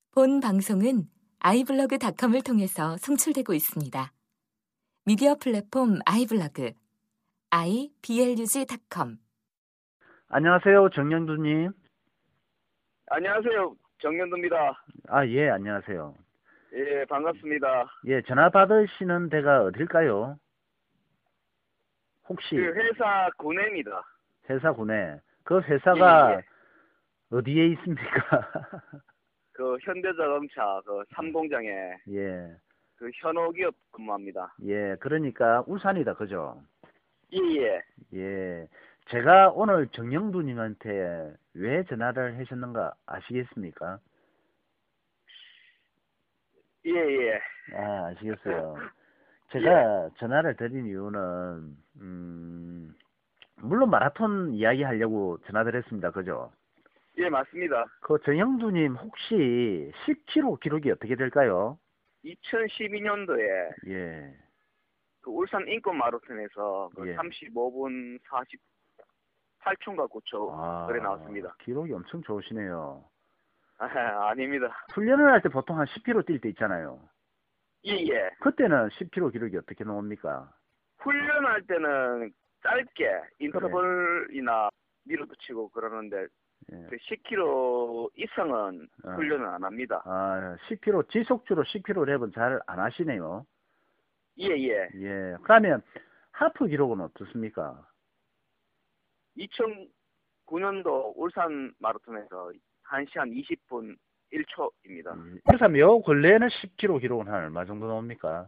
본 방송은 iblog.com을 통해서 송출되고 있습니다. 미디어 플랫폼 iblog, iblog.com. 안녕하세요, 정영두님. 안녕하세요. 정연두입니다. 아, 예, 안녕하세요. 예, 반갑습니다. 예, 전화 받으시는 데가 어딜까요? 혹시 그 회사 구내입니다. 회사 구내. 그 회사가 예. 어디에 있습니까? 그 현대자동차 그 3공장에 예, 그 현호기업 근무합니다. 예, 그러니까 울산이다, 그죠? 예. 예, 제가 오늘 정영두님한테 왜 전화를 하셨는가 아시겠습니까? 예. 아, 아시겠어요. 제가 전화를 드린 이유는, 물론 마라톤 이야기 하려고 전화드렸습니다. 그죠? 예, 맞습니다. 그 정영두님 혹시 10km 기록이 어떻게 될까요? 2012년도에 예, 그 울산 인권 마라톤에서 그 예. 35분 48초인가 9초 그래 나왔습니다. 기록이 엄청 좋으시네요. 아닙니다. 훈련을 할 때 보통 한 10km 뛸 때 있잖아요. 예. 그때는 10km 기록이 어떻게 나옵니까? 훈련할 때는 짧게 인터벌이나 밀어붙이고 그러는데 예. 그 10km 이상은 훈련을 안 합니다. 아, 10km 지속주로 10km 랩은 잘 안 하시네요. 예. 예. 그러면 하프 기록은 어떻습니까? 2009년도 울산 마라톤에서 1시간 20분 1초입니다. 그렇다면 요 근래에는 10km 기록은 한 얼마 정도 나옵니까?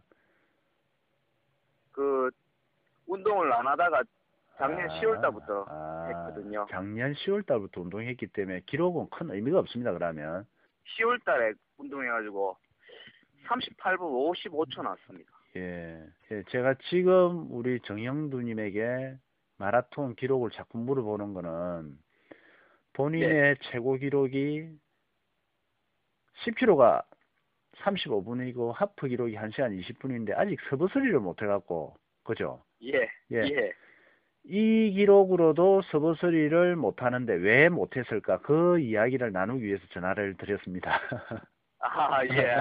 그 운동을 안 하다가 작년 10월 달부터 했거든요. 작년 10월 달부터 운동했기 때문에 기록은 큰 의미가 없습니다. 그러면 10월 달에 운동해가지고 38분 55초 나왔습니다. 예, 제가 지금 우리 정영두님에게 마라톤 기록을 자꾸 물어보는 거는 본인의 최고 기록이 10km가 35분이고 하프 기록이 1시간 20분인데 아직 서버서리를 못 해갖고, 그죠? 예. 이 기록으로도 서버서리를 못 하는데 왜 못했을까? 그 이야기를 나누기 위해서 전화를 드렸습니다. 아, 예.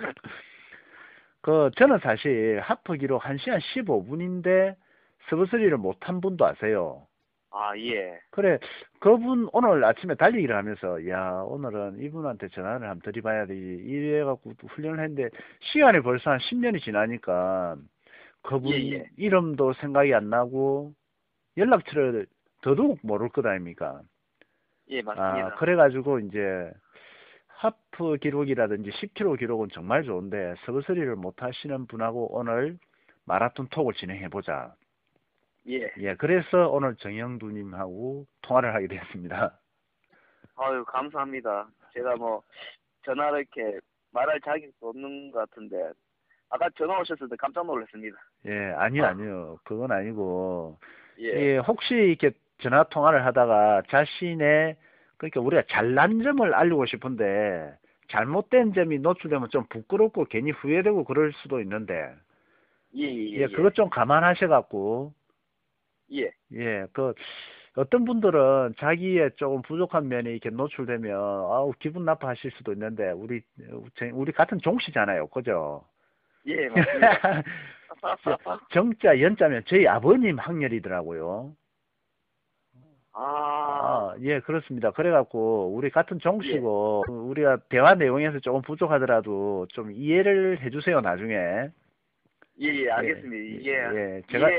저는 사실 하프 기록 1시간 15분인데 서버서리를 못한 분도 아세요. 아, 예. 그래, 그분 오늘 아침에 달리기를 하면서, 야, 오늘은 이분한테 전화를 한번 드려봐야 되지. 이래갖고 훈련을 했는데, 시간이 벌써 한 10년이 지나니까, 그분 이름도 생각이 안 나고, 연락처를 더더욱 모를 것 아닙니까? 예, 맞습니다. 그래가지고, 이제, 하프 기록이라든지 10km 기록은 정말 좋은데, 서버서리를 못 하시는 분하고 오늘 마라톤 톡을 진행해보자. 예, 그래서 오늘 정영두님하고 통화를 하게 됐습니다. 아유, 감사합니다. 제가 뭐, 전화를 이렇게 말할 자격도 없는 것 같은데, 아까 전화 오셨을 때 깜짝 놀랐습니다. 예, 아니요. 그건 아니고, 예. 혹시 이렇게 전화 통화를 하다가 자신의, 그러니까 우리가 잘난 점을 알리고 싶은데, 잘못된 점이 노출되면 좀 부끄럽고 괜히 후회되고 그럴 수도 있는데, 그것 좀 감안하셔갖고, 어떤 분들은 자기의 조금 부족한 면이 이렇게 노출되면, 기분 나빠하실 수도 있는데, 우리 같은 종씨잖아요. 그죠? 예, 맞습니다. 정자, 연자면 저희 아버님 학렬이더라고요. 예, 그렇습니다. 그래갖고, 우리 같은 종씨고, 우리가 대화 내용에서 조금 부족하더라도 좀 이해를 해주세요, 나중에. 예, 알겠습니다. 제가,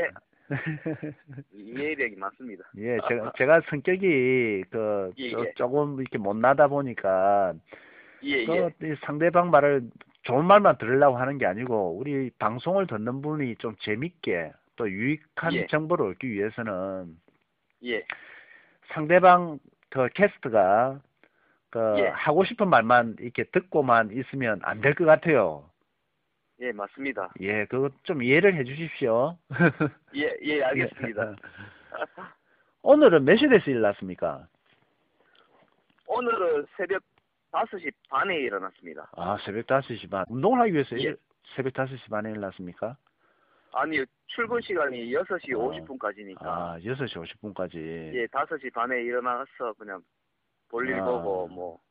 이해력이 많습니다. 예, 제가 성격이, 조금 이렇게 못나다 보니까, 상대방 말을 좋은 말만 들으려고 하는 게 아니고, 우리 방송을 듣는 분이 좀 재밌게, 또 유익한 정보를 얻기 위해서는, 상대방, 캐스트가, 하고 싶은 말만 이렇게 듣고만 있으면 안 될 것 같아요. 예, 맞습니다. 예, 그거 좀 이해를 해 주십시오. 예, 알겠습니다. 오늘은 몇 시에서 일어났습니까? 오늘은 새벽 5시 반에 일어났습니다. 새벽 5시 반. 운동을 하기 위해서 새벽 5시 반에 일어났습니까? 아니요, 출근 시간이 6시 50분까지니까. 6시 50분까지. 예, 5시 반에 일어나서 그냥 볼일 보고,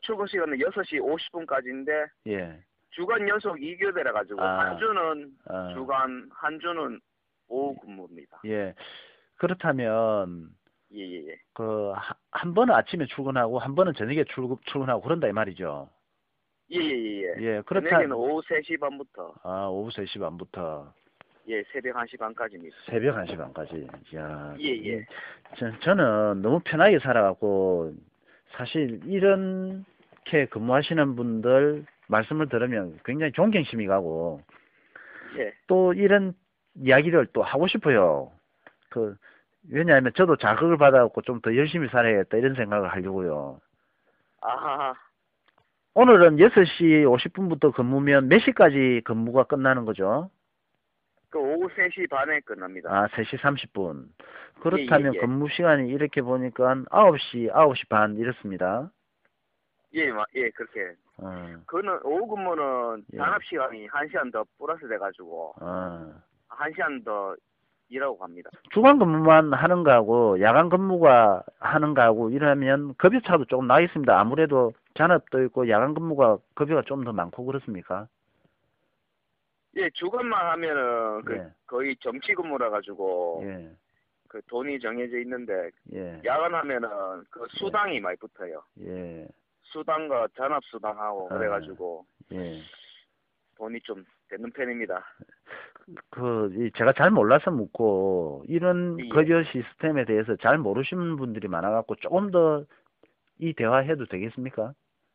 출근 시간은 6시 50분까지인데 예. 주간 연속 2교대라 가지고 한 주는 주간, 한 주는 오후 근무입니다. 예. 그렇다면 예예예. 한 번은 아침에 출근하고 한 번은 저녁에 출근하고 그런다 이 말이죠. 예예예. 예. 저녁에는 오후 3시 반부터. 오후 3시 반부터. 예, 새벽 1시 반까지입니다. 새벽 1시 반까지. 이야. 예예. 저는 너무 편하게 살아갖고 사실 이렇게 근무하시는 분들 말씀을 들으면 굉장히 존경심이 가고 예. 또 이런 이야기를 또 하고 싶어요. 왜냐하면 저도 자극을 받아갖고 좀 더 열심히 살아야겠다 이런 생각을 하려고요. 아하. 오늘은 6시 50분부터 근무면 몇 시까지 근무가 끝나는 거죠? 오후 3시 반에 끝납니다. 3시 30분. 그렇다면 예. 근무 시간이 이렇게 보니까 9시 반 이렇습니다. 예, 그렇게. 그거는 오후 근무는 단합 시간이 1시간 더 플러스 돼가지고 1시간 더 일하고 갑니다. 주간 근무만 하는 거하고 야간 근무가 하는 거하고 이러면 급여 차도 조금 나겠습니다. 아무래도 잔업도 있고 야간 근무가 급여가 좀 더 많고 그렇습니까? 예, 주간만 하면은 거의 정치 근무라 가지고 그 돈이 정해져 있는데 야간 하면은 그 수당이 많이 붙어요. 수당과 잔업 수당하고 그래가지고 돈이 좀 되는 편입니다. 제가 잘 몰라서 묻고 이런 급여 시스템에 대해서 잘 모르시는 분들이 많아갖고 조금 더 이 대화해도 되겠습니까?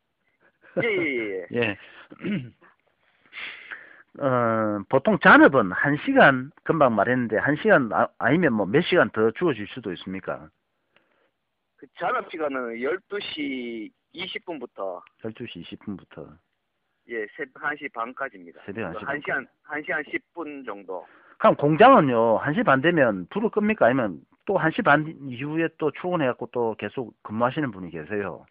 예. 보통 잔업은 1시간 금방 말했는데 1시간 아니면 뭐 몇 시간 더 주어질 수도 있습니까? 그 잔업 시간은 12시 20분부터 12시 20분부터 새벽 1시 반까지입니다. 새벽 1시 반. 1시간 10분 정도. 그럼 공장은요, 1시 반 되면 불을 끕니까? 아니면 또 1시 반 이후에 또 출근해갖고 또 계속 근무하시는 분이 계세요?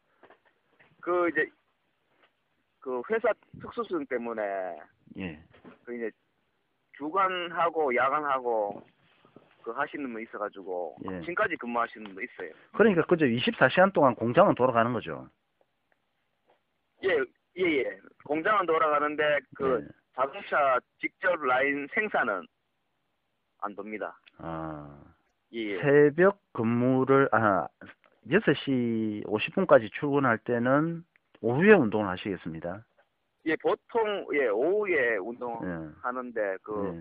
그 회사 특수성 때문에 이제 주간하고 야간하고 하시는 분 있어가지고 아침까지 근무하시는 분 있어요. 그러니까 그저 24시간 동안 공장은 돌아가는 거죠? 예. 공장은 돌아가는데 자동차 직접 라인 생산은 안 돕니다. 새벽 근무를 6시 50분까지 출근할 때는 오후에 운동을 하시겠습니다. 보통 오후에 운동하는데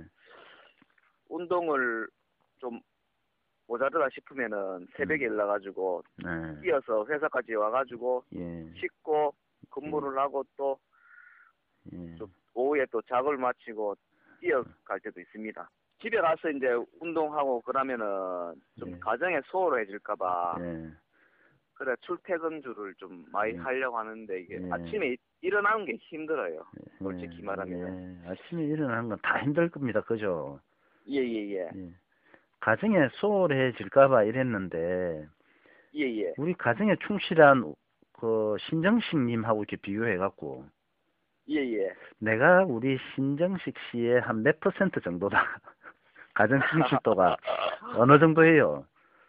운동을 좀 모자르다 싶으면은 새벽에 일어나가지고 뛰어서 회사까지 와가지고 씻고 근무를 하고 또 좀 오후에 또 작업을 마치고 뛰어갈 때도 있습니다. 집에 가서 이제 운동하고 그러면은 좀 가정에 소홀해질까봐 그래 출퇴근주를 좀 많이 하려고 하는데 이게 아침에 일어나는 게 힘들어요. 솔직히 말하면. 아침에 일어나는 건 다 힘들 겁니다. 그죠? 예. 가정에 소홀해질까봐 이랬는데 우리 가정에 충실한 신정식님하고 이렇게 비교해갖고 내가 우리 신정식 씨의 한 몇 % 정도다. 가정 충실도가 어느 정도예요?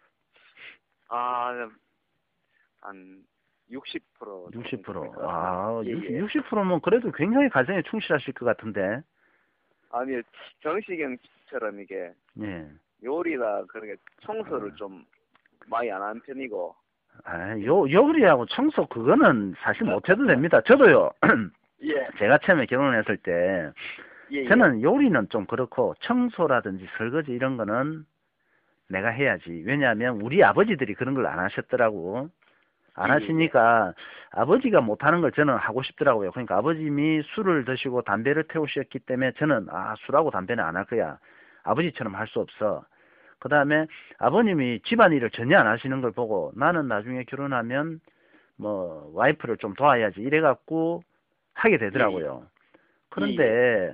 한 60%. 60%. 60%면 그래도 굉장히 가정에 충실하실 것 같은데. 아니, 정식형처럼 이게 요리나 그렇게 청소를 좀 많이 안 하는 편이고. 요리하고 청소 그거는 사실 못해도 됩니다. 저도요. 제가 처음에 결혼했을 때 저는 요리는 좀 그렇고 청소라든지 설거지 이런 거는 내가 해야지. 왜냐하면 우리 아버지들이 그런 걸 안 하셨더라고. 안 하시니까 아버지가 못하는 걸 저는 하고 싶더라고요. 그러니까 아버님이 술을 드시고 담배를 태우셨기 때문에 저는 술하고 담배는 안 할 거야. 아버지처럼 할 수 없어. 그 다음에 아버님이 집안일을 전혀 안 하시는 걸 보고 나는 나중에 결혼하면 뭐 와이프를 좀 도와야지 이래갖고 하게 되더라고요. 그런데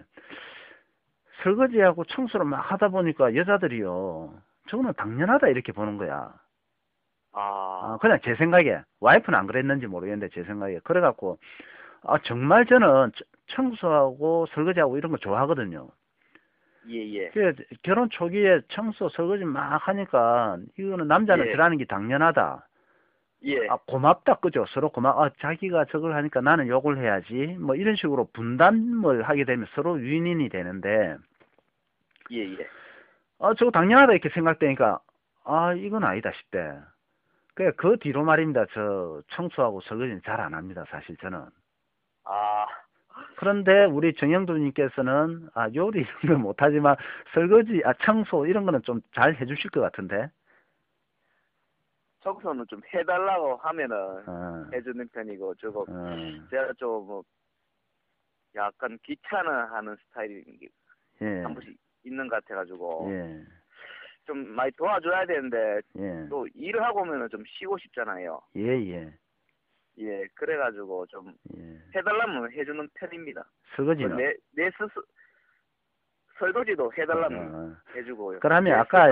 설거지하고 청소를 막 하다 보니까 여자들이요. 저거는 당연하다 이렇게 보는 거야. 그냥 제 생각에. 와이프는 안 그랬는지 모르겠는데 제 생각에. 그래갖고 정말 저는 청소하고 설거지하고 이런 거 좋아하거든요. 결혼 초기에 청소 설거지 막 하니까 이거는 남자는 저라는 게 당연하다. 예. 고맙다, 그죠? 서로 자기가 저걸 하니까 나는 요걸 해야지. 뭐 이런 식으로 분담을 하게 되면 서로 윈윈이 되는데, 예, 예. 저거 당연하다 이렇게 생각되니까, 이건 아니다 싶대. 그 뒤로 말입니다. 저 청소하고 설거지는 잘 안 합니다, 사실 저는. 그런데 우리 정영도님께서는 요리 이런 건 못하지만 설거지, 청소 이런 거는 좀 잘 해주실 것 같은데. 청소는 좀 해달라고 하면은 해주는 편이고 저거 제가 좀 뭐 약간 귀찮아하는 스타일이 한 번씩 있는 것 같아가지고 좀 많이 도와줘야 되는데 또 일을 하고 오면은 좀 쉬고 싶잖아요. 예, 그래가지고 좀 해달라면 해주는 편입니다. 설거지는? 내 스스로 설거지도 해달라면 해주고요. 그러면 아까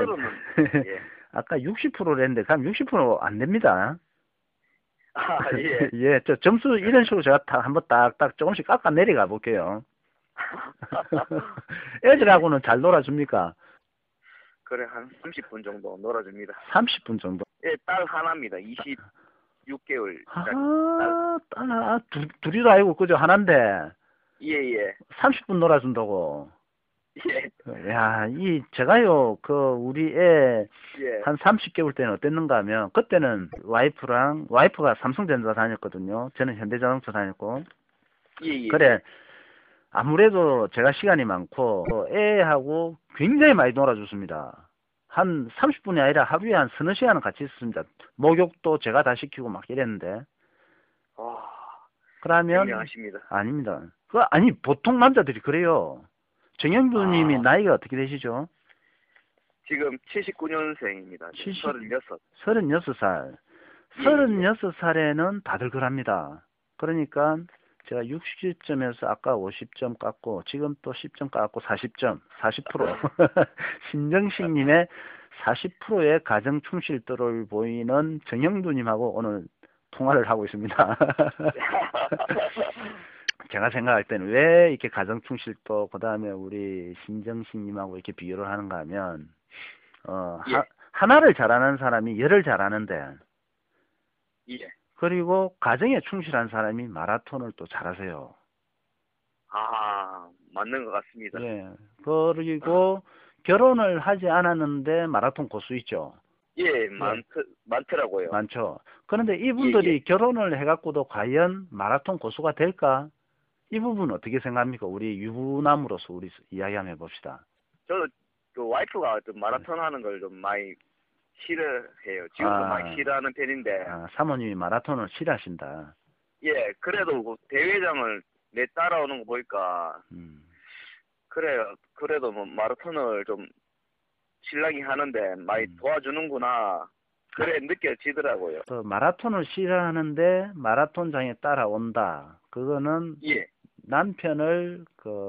60%랬는데 그럼 60%안 됩니다. 예. 예, 저 점수 이런 식으로 제가 한번 딱딱 조금씩 깎아 내려가 볼게요. 애들하고는 잘 놀아줍니까? 그래, 한 30분 정도 놀아줍니다. 30분 정도? 예, 딸 하나입니다. 26개월. 딸, 둘이도 아니고, 그죠? 하나인데. 예. 30분 놀아준다고. 예. 야, 제가요, 우리 애, 한 30개월 때는 어땠는가 하면, 그때는 와이프가 삼성전자 다녔거든요. 저는 현대자동차 다녔고. 예. 그래, 아무래도 제가 시간이 많고, 애하고 굉장히 많이 놀아줬습니다. 한 30분이 아니라 하루에 한 서너 시간은 같이 있었습니다. 목욕도 제가 다 시키고 막 이랬는데. 그러면. 굉장하십니다. 아닙니다. 보통 남자들이 그래요. 정영두님이 나이가 어떻게 되시죠? 지금 79년생입니다. 36살. 36살에는 다들 그럽니다. 그러니까 제가 60점에서 아까 50점 깎고 지금 또 10점 깎고 40점, 40%. 신정식님의 40%의 가정 충실도를 보이는 정영두님하고 오늘 통화를 하고 있습니다. 제가 생각할 때는 왜 이렇게 가정 충실도 그다음에 우리 신정식님하고 이렇게 비교를 하는가 하면 하나를 잘하는 사람이 열을 잘하는데 그리고 가정에 충실한 사람이 마라톤을 또 잘하세요. 맞는 것 같습니다. 예. 그리고 결혼을 하지 않았는데 마라톤 고수 있죠. 예, 많더라고요. 많죠. 그런데 이분들이 결혼을 해갖고도 과연 마라톤 고수가 될까? 이 부분 어떻게 생각합니까? 우리 유부남으로서 우리 이야기 한번 해봅시다. 저도 그 와이프가 좀 마라톤 하는 걸 좀 많이 싫어해요. 지금도 많이 싫어하는 편인데. 사모님이 마라톤을 싫어하신다. 예, 그래도 그 대회장을 내 따라오는 거 보니까 그래도 뭐 마라톤을 좀 신랑이 하는데 많이 도와주는구나. 그래 느껴지더라고요. 마라톤을 싫어하는데 마라톤장에 따라온다. 그거는 남편을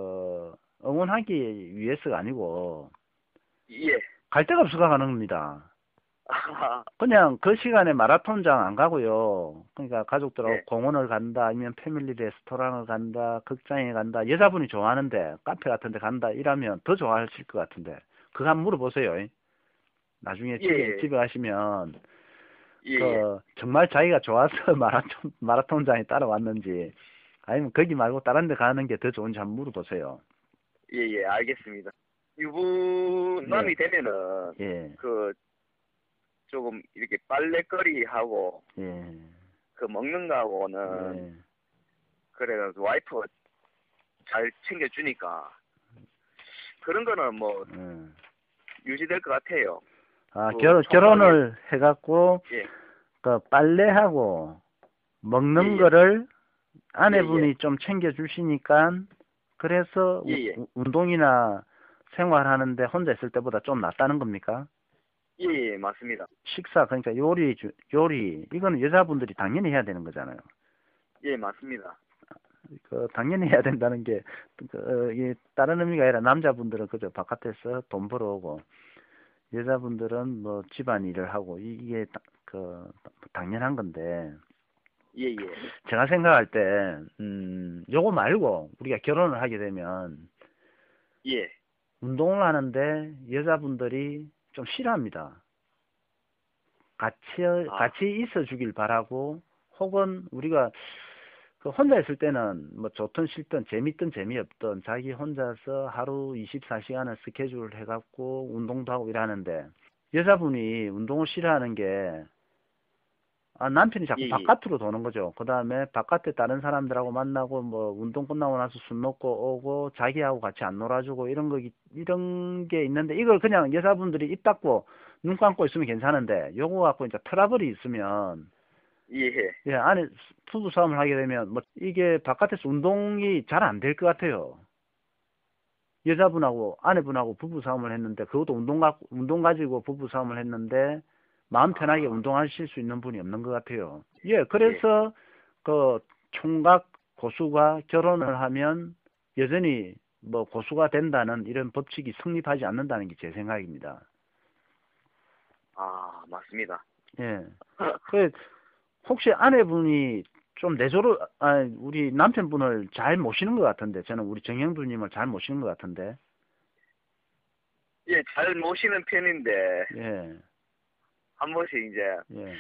응원하기 위해서가 아니고 갈 데가 없어서 가는 겁니다. 그냥 그 시간에 마라톤장 안 가고요. 그러니까 가족들하고 공원을 간다, 아니면 패밀리 레스토랑을 간다, 극장에 간다. 여자분이 좋아하는데 카페 같은 데 간다 이러면 더 좋아하실 것 같은데. 그거 한번 물어보세요. 나중에 집에 가시면 정말 자기가 좋아서 마라톤장에 따라왔는지 아니면 거기 말고 다른 데 가는 게 더 좋은지 한번 물어보세요. 예, 알겠습니다. 유부남이 되면은 조금 이렇게 빨래거리 하고 그 먹는 거하고는 그래가지고 와이프가 잘 챙겨주니까 그런 거는 뭐 유지될 것 같아요. 결혼을 해갖고 그 빨래하고 먹는 거를 아내분이 좀 챙겨주시니까 그래서 운동이나 생활하는데 혼자 있을 때보다 좀 낫다는 겁니까? 예, 맞습니다. 식사, 그러니까 요리, 이거는 여자분들이 당연히 해야 되는 거잖아요. 예, 맞습니다. 당연히 해야 된다는 게, 다른 의미가 아니라 남자분들은 그저 바깥에서 돈 벌어오고, 여자분들은 뭐 집안 일을 하고, 이게, 당연한 건데. 예. 제가 생각할 때, 요거 말고, 우리가 결혼을 하게 되면, 운동을 하는데 여자분들이 좀 싫어합니다. 같이 있어 주길 바라고, 혹은 우리가 그 혼자 있을 때는 뭐 좋든 싫든 재밌든 재미없든 자기 혼자서 하루 24시간을 스케줄 해갖고 운동도 하고 이러는데, 여자분이 운동을 싫어하는 게 남편이 자꾸 바깥으로 도는 거죠. 그 다음에 바깥에 다른 사람들하고 만나고 뭐 운동 끝나고 나서 술 먹고 오고 자기하고 같이 안 놀아주고 이런 게 있는데, 이걸 그냥 여자분들이 입 닫고 눈 감고 있으면 괜찮은데, 요거 갖고 이제 트러블이 있으면, 예, 안에 부부 싸움을 하게 되면 뭐 이게 바깥에서 운동이 잘 안 될 것 같아요. 여자분하고 아내분하고 부부 싸움을 했는데, 그것도 운동 가지고 부부 싸움을 했는데 마음 편하게 운동하실 수 있는 분이 없는 것 같아요. 예, 그래서 그 총각 고수가 결혼을 하면 여전히 뭐 고수가 된다는 이런 법칙이 성립하지 않는다는 게 제 생각입니다. 맞습니다. 예. 그 혹시 아내분이 좀 우리 남편분을 잘 모시는 것 같은데, 저는 우리 정영두님을 잘 모시는 것 같은데. 예, 잘 모시는 편인데. 예. 한 번씩 이제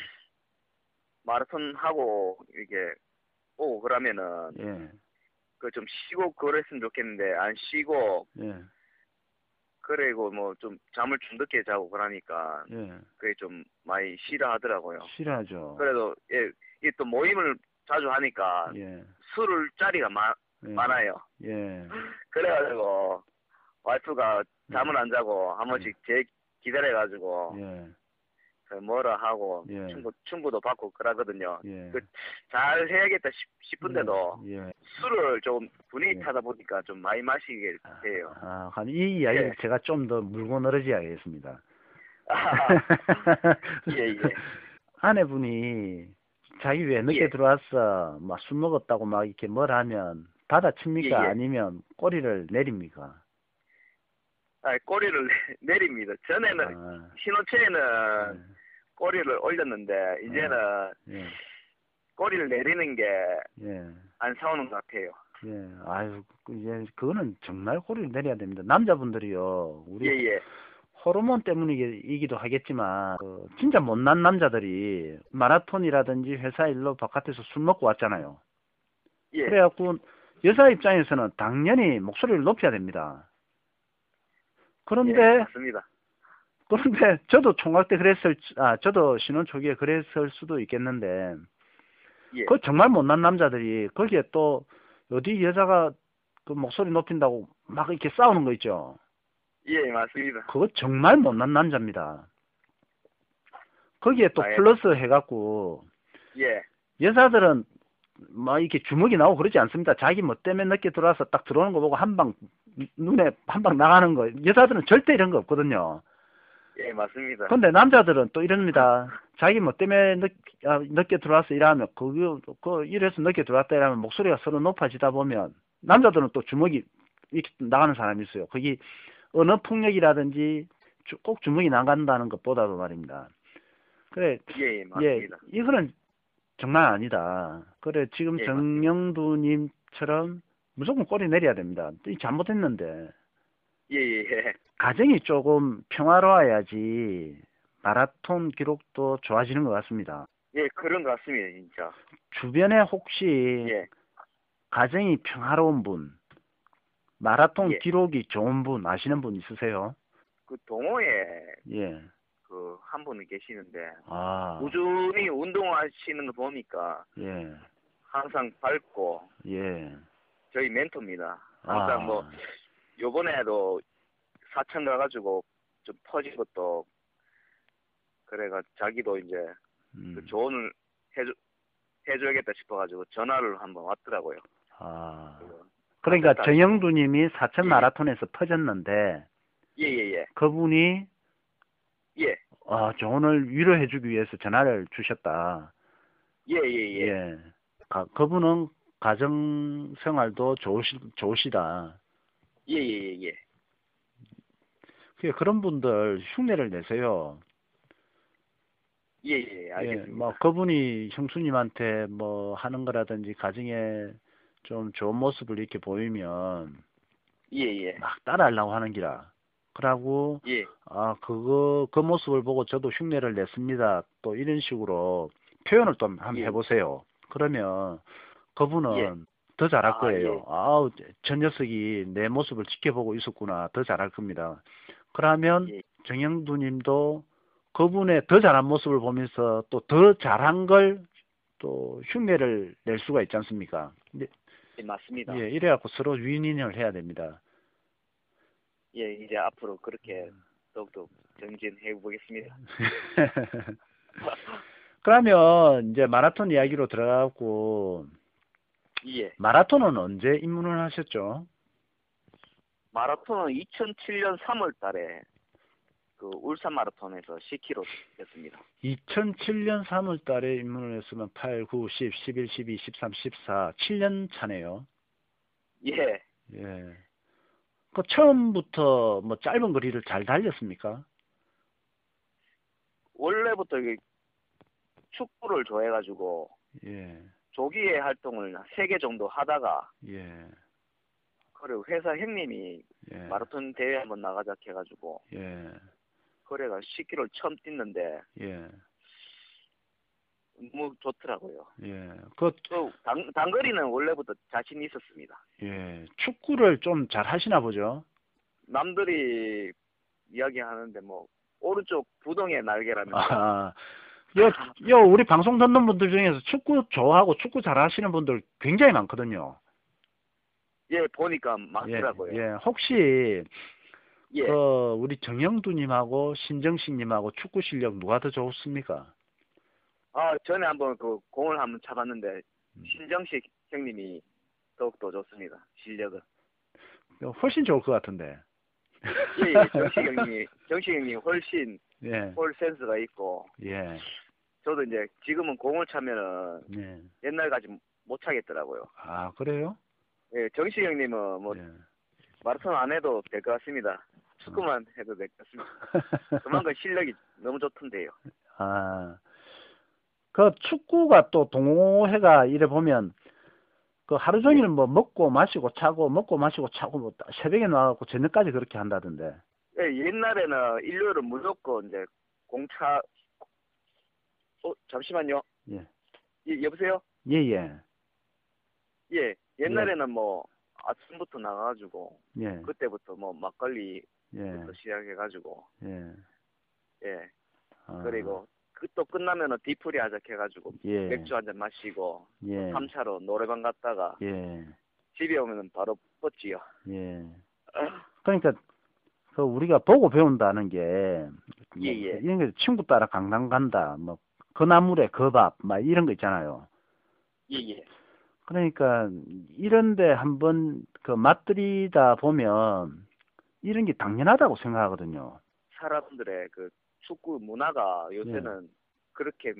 마라톤 하고 이렇게 오고 그러면은 그 좀 쉬고 그랬으면 좋겠는데 안 쉬고 그리고 뭐 좀 잠을 좀 늦게 자고 그러니까 그게 좀 많이 싫어하더라고요. 싫어하죠. 그래도 이게 또 모임을 자주 하니까 술을 자리가 많아요. 그래가지고 와이프가 잠을 안 자고 한 번씩 기다려가지고 뭐라 하고 충고도 받고 그러거든요. 잘 해야겠다 싶은데도 술을 좀 분위기 타다 보니까 좀 많이 마시게 돼요. 이 이야기를 제가 좀 더 물고 늘어져야겠습니다. 아내분이 자기 왜 늦게 들어왔어, 막 술 먹었다고 막 이렇게 뭘 하면 받아칩니까? 아니면 꼬리를 내립니까? 꼬리를 내립니다. 전에는 신혼초에는 꼬리를 올렸는데 이제는 꼬리를 내리는 게 안 싸우는 것 같아요. 그거는 정말 꼬리를 내려야 됩니다. 남자분들이요, 우리 호르몬 때문이기도 하겠지만 진짜 못난 남자들이 마라톤이라든지 회사 일로 바깥에서 술 먹고 왔잖아요. 그래갖고 여자 입장에서는 당연히 목소리를 높여야 됩니다. 그런데 맞습니다. 그런데 저도 총각 때 저도 신혼 초기에 그랬을 수도 있겠는데, 그 정말 못난 남자들이 거기에 또 어디 여자가 그 목소리 높인다고 막 이렇게 싸우는 거 있죠. 맞습니다. 그거 정말 못난 남자입니다. 거기에 또 플러스 해갖고 여자들은 막 이렇게 주먹이 나오고 그러지 않습니다. 자기 뭐 때문에 늦게 들어와서 딱 들어오는 거 보고 눈에 한 방 나가는 거. 여자들은 절대 이런 거 없거든요. 맞습니다. 근데 남자들은 또 이럽니다. 자기 뭐 때문에 늦게 들어와서 일하면 이래서 늦게 들어왔다 이러면 목소리가 서로 높아지다 보면 남자들은 또 주먹이 이렇게 나가는 사람이 있어요. 거기 언어 폭력이라든지 꼭 주먹이 나간다는 것보다도 말입니다. 그래. 맞습니다. 이거는 정말 아니다. 그래, 지금 정영두님처럼 무조건 꼬리 내려야 됩니다. 잘못했는데. 가정이 조금 평화로워야지 마라톤 기록도 좋아지는 것 같습니다. 그런 것 같습니다, 진짜. 주변에 혹시 가정이 평화로운 분, 마라톤 기록이 좋은 분 아시는 분 있으세요? 그 동호회 그 한 분이 계시는데 꾸준히 운동하시는 거 보니까 항상 밝고 저희 멘토입니다. 항상 뭐 요번에도 사천 가가지고 좀 터진 것도 그래가 자기도 이제 그 조언을 해줘야겠다 싶어가지고 전화를 한번 왔더라고요. 그러니까 정영두님이 사천 마라톤에서 터졌는데 그분이 조언을 위로해주기 위해서 전화를 주셨다. 그분은 가정 생활도 좋으시다. 그런 분들 흉내를 내세요. 알겠습니다. 뭐 그분이 형수님한테 뭐 하는 거라든지 가정에 좀 좋은 모습을 이렇게 보이면 막 따라하려고 하는 기라. 그러고 예. 그 모습을 보고 저도 흉내를 냈습니다. 또 이런 식으로 표현을 좀 한번 예. 해보세요. 그러면 그분은 예. 더 잘할 아, 거예요. 예. 아우, 저 녀석이 내 모습을 지켜보고 있었구나. 더 잘할 겁니다. 그러면 예. 정영두 님도 그분의 더 잘한 모습을 보면서 또 더 잘한 걸 또 흉내를 낼 수가 있지 않습니까? 예, 맞습니다. 예, 이래갖고 서로 윈윈을 해야 됩니다. 예, 이제 앞으로 그렇게 더욱더 정진해 보겠습니다. 그러면 이제 마라톤 이야기로 들어가고 예. 마라톤은 언제 입문을 하셨죠? 마라톤은 2007년 3월 달에 그 울산 마라톤에서 10km 했습니다. 2007년 3월 달에 입문을 했으면 8, 9, 10, 11, 12, 13, 14, 7년 차네요. 예. 예. 그 처음부터 뭐 짧은 거리를 잘 달렸습니까? 원래부터 축구를 좋아해가지고 예. 조기에 활동을 3개 정도 하다가 예. 그리고 회사 형님이 예. 마라톤 대회 한번 나가자 해가지고 예. 그래가 10km를 처음 뛰는데 예. 너무 좋더라고요. 예. 또 단거리는 원래부터 자신이 있었습니다. 예. 축구를 좀 잘 하시나 보죠? 남들이 이야기하는데 뭐 오른쪽 부동의 날개라면서. 우리 방송 듣는 분들 중에서 축구 좋아하고 축구 잘 하시는 분들 굉장히 많거든요. 예, 보니까 많더라고요. 예. 혹시 예. 우리 정영두님하고 신정식님하고 축구 실력 누가 더 좋습니까? 전에 한번 그 공을 한번 잡았는데 신정식 형님이 더욱더 좋습니다. 실력은. 훨씬 좋을 것 같은데. 예, 정식 형님 훨씬 볼 센스가 있고. 예. 저도 이제 지금은 공을 차면은 옛날 같이 못 차겠더라고요. 아, 그래요? 예, 정식 형님은 뭐 마라톤 안 해도 될 것 같습니다. 축구만 해도 될 것 같습니다. 그만큼 실력이 너무 좋던데요. 그 축구가 또 동호회가 이래 보면 그 하루 종일 뭐 먹고 마시고 차고 먹고 마시고 차고 뭐 새벽에 나와갖고 저녁까지 그렇게 한다던데. 예, 옛날에는 일요일은 무조건 이제 공차. 잠시만요. 예. 여보세요? 예. 예, 옛날에는 뭐 아침부터 나가가지고 그때부터 뭐 막걸리부터 시작해가지고 그리고 또 끝나면은 뒤풀이 하자 해가지고 맥주 한잔 마시고 3차로 노래방 갔다가 집에 오면은 바로 뻗지요. 예. 그러니까 우리가 보고 배운다는 게 이런 게 친구 따라 강당 간다, 뭐 그 나물에 그 밥, 막 이런 거 있잖아요. 그러니까 이런데 한번 맛들이다 보면 이런 게 당연하다고 생각하거든요. 사람들의 그 축구 문화가 요새는 그렇게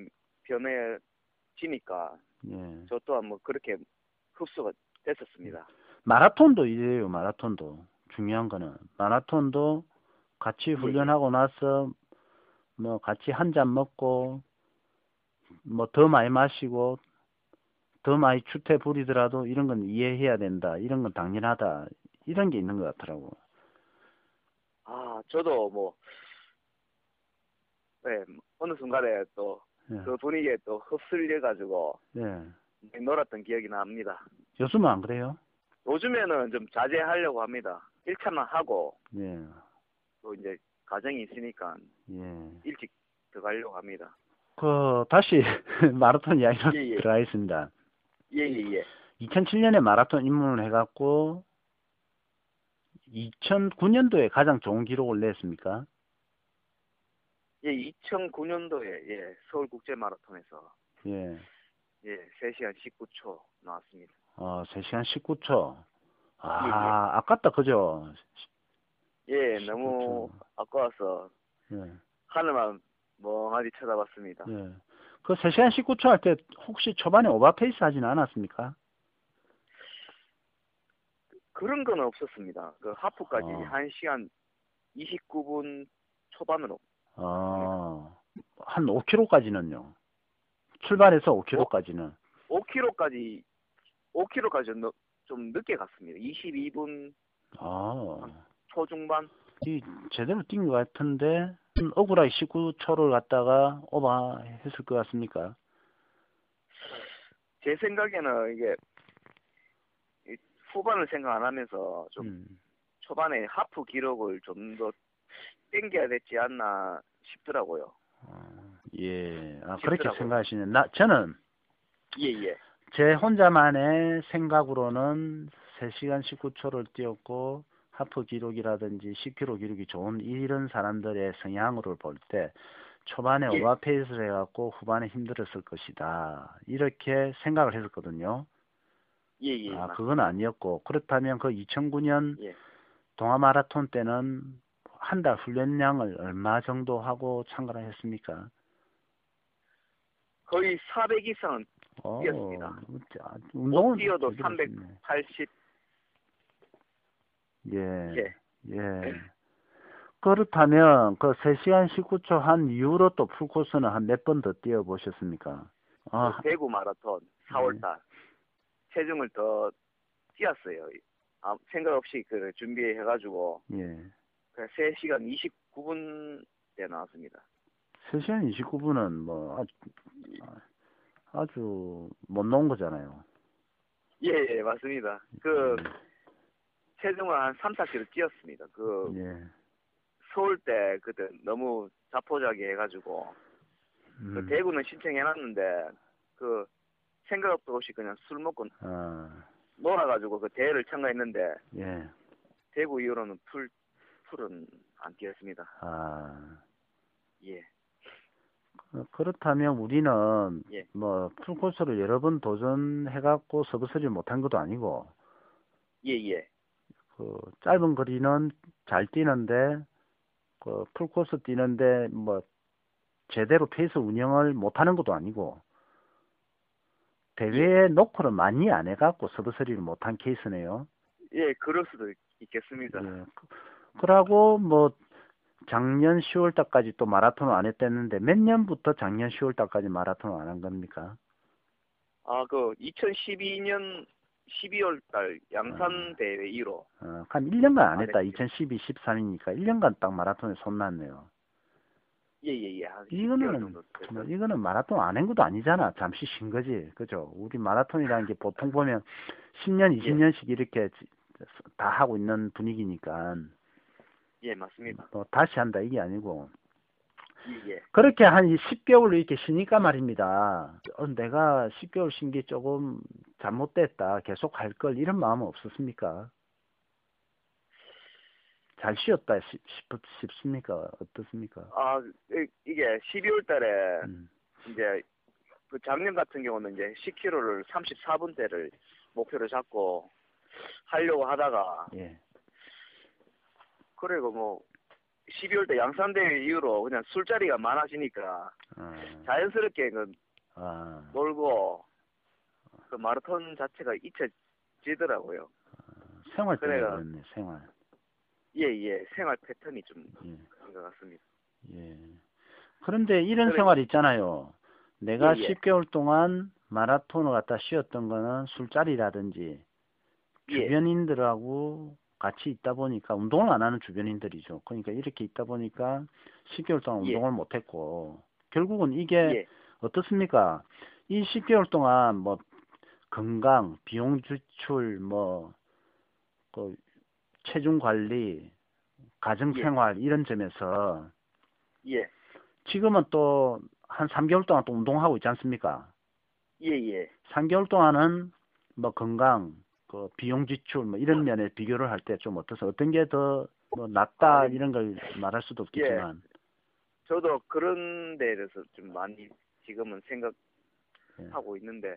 변해지니까 저 또한 뭐 그렇게 흡수가 됐었습니다. 마라톤도 이래요. 마라톤도 중요한 거는 마라톤도 같이 훈련하고 나서 뭐 같이 한 잔 먹고 뭐 더 많이 마시고 더 많이 추태 부리더라도 이런 건 이해해야 된다. 이런 건 당연하다. 이런 게 있는 것 같더라고. 저도 뭐 어느 순간에 또 그 분위기에 또 흡수려가지고 놀았던 기억이 납니다. 요즘은 안 그래요? 요즘에는 좀 자제하려고 합니다. 1차만 하고 또 이제 가정이 있으니까 일찍 들어가려고 합니다. 다시 마라톤 이야기로 들어가겠습니다. 2007년에 마라톤 입문을 해갖고 2009년도에 가장 좋은 기록을 냈습니까? 2009년도에 서울국제 마라톤에서 3시간 19초 나왔습니다. 3시간 19초. 아깝다, 그죠? 19초. 너무 아까워서 하늘만 멍하니 쳐다봤습니다. 그 3시간 19초 할 때 혹시 초반에 오버페이스 하진 않았습니까? 그런 건 없었습니다. 그 하프까지 1시간 29분 초반으로. 한 5km까지는요. 출발해서 5km까지는. 5km까지 좀 늦게 갔습니다. 22분 초중반. 이 제대로 뛴 것 같은데 억울하게 19초를 갖다가 오버했을 것 같습니까? 제 생각에는 이게 후반을 생각 안 하면서 좀 초반에 하프 기록을 좀 더 땡겨야 됐지 않나 싶더라고요. 예, 싶더라고요. 그렇게 생각하시는. 저는 예. 제 혼자만의 생각으로는 3시간 19초를 뛰었고 하프 기록이라든지 10km 기록이 좋은 이런 사람들의 성향으로 볼 때 초반에 오버페이스를 해갖고 후반에 힘들었을 것이다. 이렇게 생각을 했었거든요. 예. 그건 아니었고, 그렇다면 그 2009년 동아 마라톤 때는 한 달 훈련량을 얼마 정도 하고 참가를 했습니까? 거의 400 이상은 뛰었습니다. 운동은 뛰어도 380. 예. 그렇다면 그 3시간 19초 한 이후로 또 풀코스는 한 몇 번 더 뛰어보셨습니까? 대구 마라톤 4월달 체중을 더 뛰었어요. 생각 없이 그 준비해가지고 3시간 29분에 나왔습니다. 3시간 29분은 뭐 아주 못 놓은 거잖아요. 예, 맞습니다. 그 체중을 한 3, 4kg 뛰었습니다. 서울 때 그때 너무 자포자기 해가지고 그 대구는 신청해놨는데 그 생각 없이 그냥 술 먹고 놀아가지고 그 대회를 참가했는데 대구 이후로는 풀은 안 뛰었습니다. 예. 그렇다면 우리는 뭐 풀코스를 여러 번 도전해갖고 서브서리를 못한 것도 아니고 그 짧은 거리는 잘 뛰는데 그 풀코스 뛰는데 뭐 제대로 페이스 운영을 못하는 것도 아니고 대회에 노크를 많이 안 해갖고 서브서리를 못한 케이스네요. 예, 그럴 수도 있겠습니다. 그러고 뭐 작년 10월달까지 또 마라톤을 안 했댔는데 몇 년부터 작년 10월달까지 마라톤을 안 한 겁니까? 그 2012년 12월달 양산 대회 이후로. 한 1년간 안 했다. 2012, 13이니까 1년간 딱 마라톤에 손 놨네요. 예. 이거는 마라톤 안 한 것도 아니잖아. 잠시 쉰 거지. 그죠? 우리 마라톤이라는 게 보통 보면 10년, 20년씩 이렇게 다 하고 있는 분위기니까. 예, 맞습니다. 다시 한다 이게 아니고. 예. 그렇게 한 10개월 이렇게 쉬니까 말입니다. 내가 10개월 쉰 게 조금 잘못됐다. 계속 할 걸 이런 마음은 없었습니까? 잘 쉬었다 싶습니까? 어떻습니까? 이게 12월 달에 이제 그 작년 같은 경우는 이제 10km를 34분대를 목표로 잡고 하려고 하다가 그리고 뭐 12월 때 양산대회 이후로 그냥 술자리가 많아지니까 자연스럽게 놀고 그 마라톤 자체가 잊혀지더라고요. 생활 때문에 그랬네, 생활. 예, 생활 패턴이 좀 그런 것 같습니다. 그런데 이런 생활 있잖아요. 내가 10개월 동안 마라톤을 갖다 쉬었던 거는 술자리라든지 주변인들하고 같이 있다 보니까 운동을 안 하는 주변인들이죠. 그러니까 이렇게 있다 보니까 10개월 동안 운동을 못했고 결국은 이게 어떻습니까? 이 10개월 동안 뭐 건강, 비용 지출, 그 체중 관리, 가정 생활 이런 점에서 지금은 또 한 3개월 동안 또 운동하고 있지 않습니까? 3개월 동안은 뭐 건강, 그 비용 지출 뭐 이런 면에 비교를 할 때 좀 어떤 게 더 뭐 낫다 이런 걸 말할 수도 없겠지만 저도 그런 데에 대해서 좀 많이 지금은 생각하고 있는데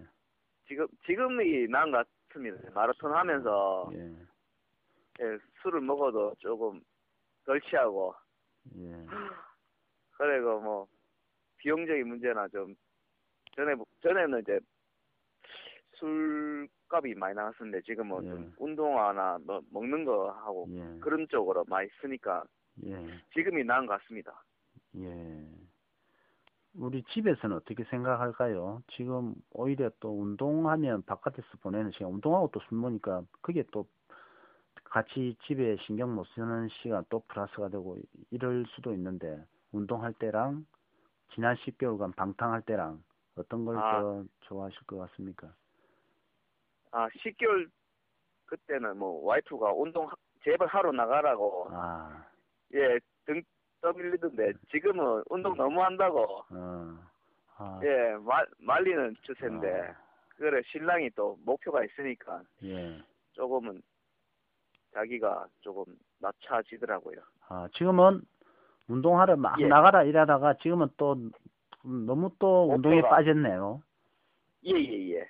지금이 나은 것 같습니다. 마라톤 하면서 술을 먹어도 조금 덜 취하고 그리고 뭐 비용적인 문제나 좀 전에는 이제 술값이 많이 나갔었는데 지금은 좀 운동화나 뭐 먹는 거 하고 그런 쪽으로 많이 쓰니까 지금이 나은 것 같습니다. 우리 집에서는 어떻게 생각할까요? 지금 오히려 또 운동하면 바깥에서 보내는 시간, 운동하고 또 술 먹으니까 그게 또 같이 집에 신경 못 쓰는 시간 또 플러스가 되고 이럴 수도 있는데 운동할 때랑 지난 10개월간 방탕할 때랑 어떤 걸 더 좋아하실 것 같습니까? 10개월 그때는 뭐 와이프가 운동 제발 하러 나가라고 예, 등 떠밀리던데 지금은 운동 너무 한다고 예, 말리는 추세인데 그래 신랑이 또 목표가 있으니까 조금은 자기가 조금 낮춰지더라고요. 지금은 운동하러 막 나가라 이러다가 지금은 또 너무 또 운동에 빠졌네요. 예.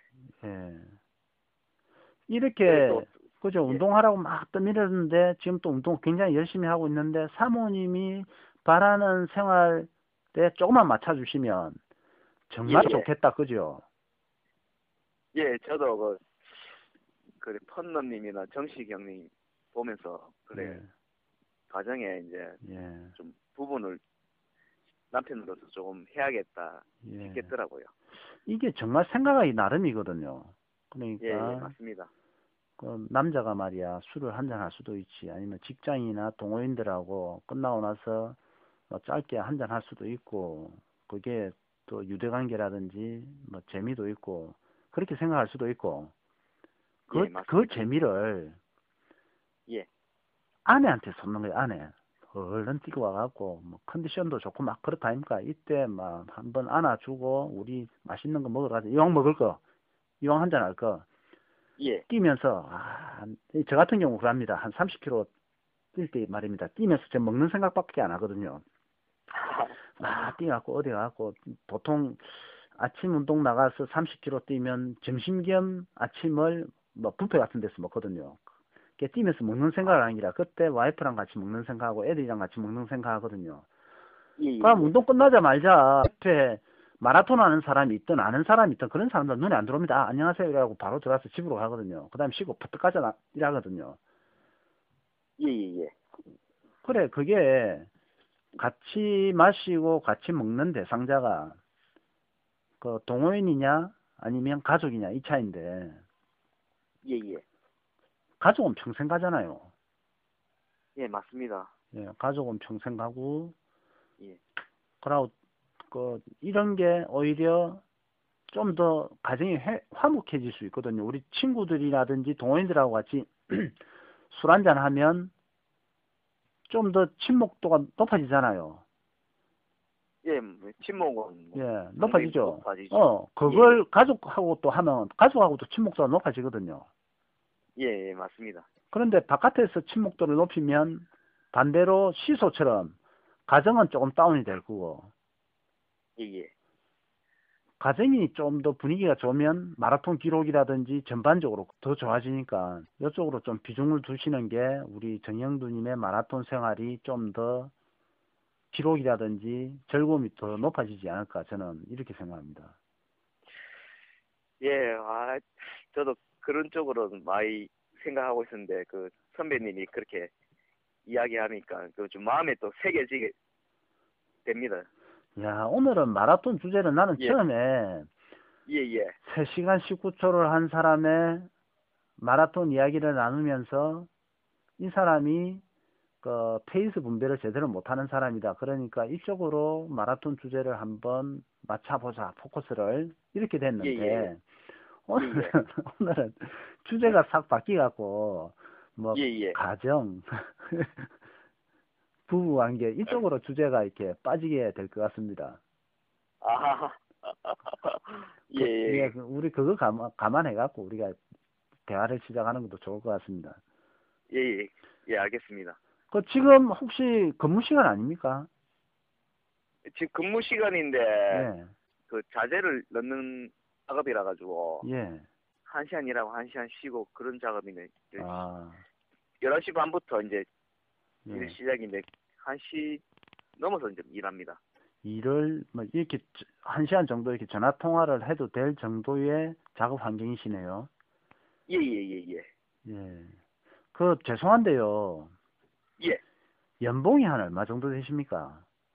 이렇게 그죠? 운동하라고 막 떠밀었는데 지금 또 운동 굉장히 열심히 하고 있는데 사모님이 바라는 생활에 조금만 맞춰주시면 정말 좋겠다, 그죠? 예, 저도 그 펀너님이나 정식 형님 보면서 그래 가정에 이제 좀 부분을 남편으로서 조금 해야겠다 싶겠더라고요. 이게 정말 생각하기 나름이거든요. 그러니까 예, 맞습니다. 그 남자가 말이야 술을 한잔 할 수도 있지, 아니면 직장이나 동호인들하고 끝나고 나서 짧게 한잔 할 수도 있고, 그게 또 유대관계라든지 뭐 재미도 있고 그렇게 생각할 수도 있고, 그 재미를 아내한테 쏟는 거예요. 아내 얼른 뛰고 와갖고 뭐 컨디션도 좋고 막 그렇다 아닙니까? 이때 막 한번 안아주고 우리 맛있는 거 먹으러 가자. 이왕 먹을 거, 이왕 한잔 할 거. 뛰면서 저 같은 경우 그럽니다. 한 30km 뛸 때 말입니다. 뛰면서 저 먹는 생각밖에 안 하거든요. 뛰어갖고 어디 가갖고 보통 아침 운동 나가서 30km 뛰면 점심 겸 아침을 뭐 뷔페 같은 데서 먹거든요. 뛰면서 먹는 생각을 하는 기라 그때 와이프랑 같이 먹는 생각하고 애들이랑 같이 먹는 생각하거든요. 그럼 운동 끝나자마자 옆에 마라톤 하는 사람이 있든 아는 사람이 있든 그런 사람들 눈에 안 들어옵니다. 안녕하세요 이러고 바로 들어가서 집으로 가거든요. 그 다음에 쉬고 퍼뜩 일하거든요. 그래, 그게 같이 마시고 같이 먹는 대상자가 그 동호인이냐 아니면 가족이냐 이 차인데 가족은 평생 가잖아요. 예, 맞습니다. 가족은 평생 가고 그러고 이런 게 오히려 좀 더 가정이 화목해질 수 있거든요. 우리 친구들이라든지 동호인들하고 같이 술 한잔 하면 좀 더 친목도가 높아지잖아요. 친목은 높아지죠. 그걸 가족하고 또 하면 가족하고도 친목도가 높아지거든요. 예, 맞습니다. 그런데 바깥에서 친목도를 높이면 반대로 시소처럼 가정은 조금 다운이 될 거고, 가정이 좀 더 분위기가 좋으면 마라톤 기록이라든지 전반적으로 더 좋아지니까 이쪽으로 좀 비중을 두시는 게 우리 정영두님의 마라톤 생활이 좀 더 기록이라든지 즐거움이 더 높아지지 않을까, 저는 이렇게 생각합니다. 저도 그런 쪽으로 많이 생각하고 있었는데 그 선배님이 그렇게 이야기하니까 좀 마음에 또 새겨지게 됩니다. 오늘은 마라톤 주제는 나는 처음에 3시간 19초를 한 사람의 마라톤 이야기를 나누면서 이 사람이 그 페이스 분배를 제대로 못하는 사람이다. 그러니까 이쪽으로 마라톤 주제를 한번 맞춰보자, 포커스를, 이렇게 됐는데 오늘은 주제가 싹 바뀌갖고 뭐 가정 부부관계 이쪽으로 주제가 이렇게 빠지게 될 것 같습니다. 우리 그거 감안해갖고 우리가 대화를 시작하는 것도 좋을 것 같습니다. 알겠습니다. 지금 혹시 근무 시간 아닙니까? 지금 근무 시간인데 그 자재를 넣는 작업이라 가지고 1시간 일하고 1시간 쉬고 그런 작업이네. 11시 반부터 이제 일 시작인데 1시 넘어서 이제 일합니다. 일을 뭐 이렇게 1시간 정도 이렇게 전화 통화를 해도 될 정도의 작업 환경이시네요. 그 죄송한데요. 연봉이 한 얼마 정도 되십니까?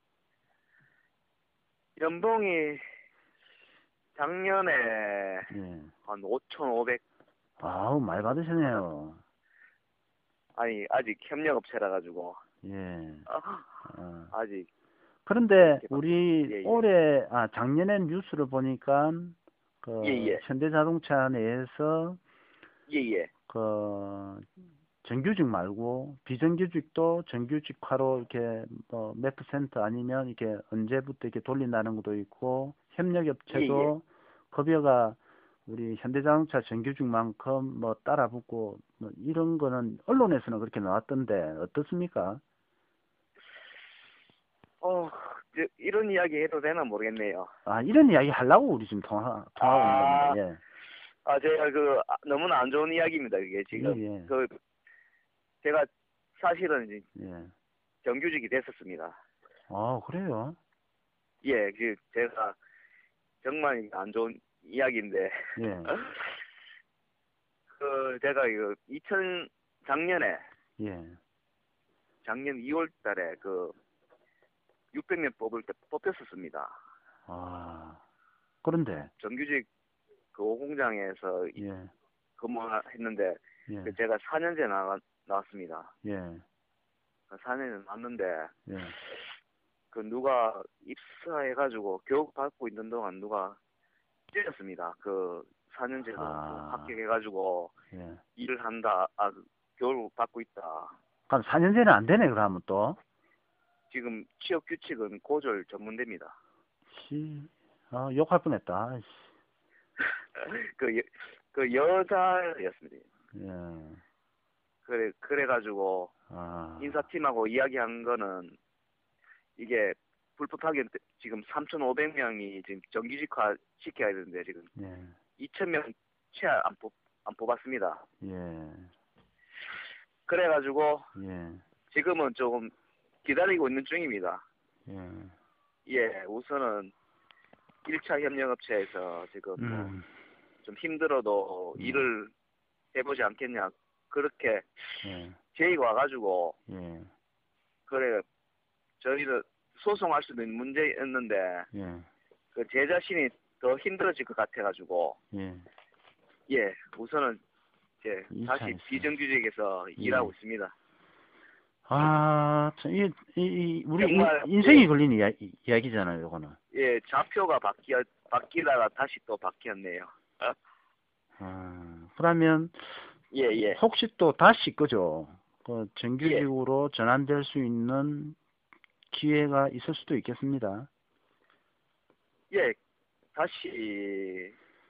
연봉이 작년에 한 5,500. 많이 받으시네요. 아니 아직 협력업체라 가지고. 예. 아직. 그런데 우리 예, 예. 올해 작년에 뉴스를 보니까 그 예, 예. 현대자동차 내에서 예. 그 정규직 말고 비정규직도 정규직화로 이렇게 뭐 몇 퍼센트 아니면 이렇게 언제부터 이렇게 돌린다는 것도 있고 협력업체도 급여가 우리 현대자동차 정규직만큼 뭐 따라붙고 뭐 이런 거는 언론에서는 그렇게 나왔던데 어떻습니까? 이런 이야기 해도 되나 모르겠네요. 이런 이야기 하려고 우리 지금 통화하고 있는 건데. 제가 너무나 안 좋은 이야기입니다. 그게 지금 예. 제가 사실은 이제 예. 정규직이 됐었습니다. 그래요? 예, 제가 정말 안 좋은 이야기인데. 예. 제가 작년에. 예. 작년 2월 달에 600명 뽑을 때 뽑혔었습니다. 그런데 정규직 오공장에서 예. 근무했는데 예. 제가 4년제 나왔습니다. 예. 4년제 나왔는데 예. 누가 입사해가지고 교육 받고 있는 동안 누가 찔렸습니다. 4년제도 합격해가지고 예. 일을 한다. 교육을 받고 있다. 그럼 4년제는 안 되네 그러면 또. 지금 취업 규칙은 고졸 전문대입니다. 욕할 뻔했다. 여자였습니다. 예. 그래가지고 인사팀하고 이야기한 거는 이게 불법하게 지금 3,500명이 지금 정규직화 시켜야 되는데 지금 2,000명 채 안 뽑았습니다. 예. 그래가지고 지금은 조금 기다리고 있는 중입니다. 예, 우선은 1차 협력업체에서 지금 좀 힘들어도 일을 해보지 않겠냐 그렇게 제의가 와가지고 그래 저희는 소송할 수도 있는 문제였는데 제 자신이 더 힘들어질 것 같아가지고 우선은 이제 다시 비정규직에서 일하고 있습니다. 우리 인생이 걸린 이야기잖아요, 이거는. 예, 좌표가 바뀌다가 다시 또 바뀌었네요. 그러면 혹시 또 다시 그죠? 정규직으로 전환될 수 있는 기회가 있을 수도 있겠습니다. 예, 다시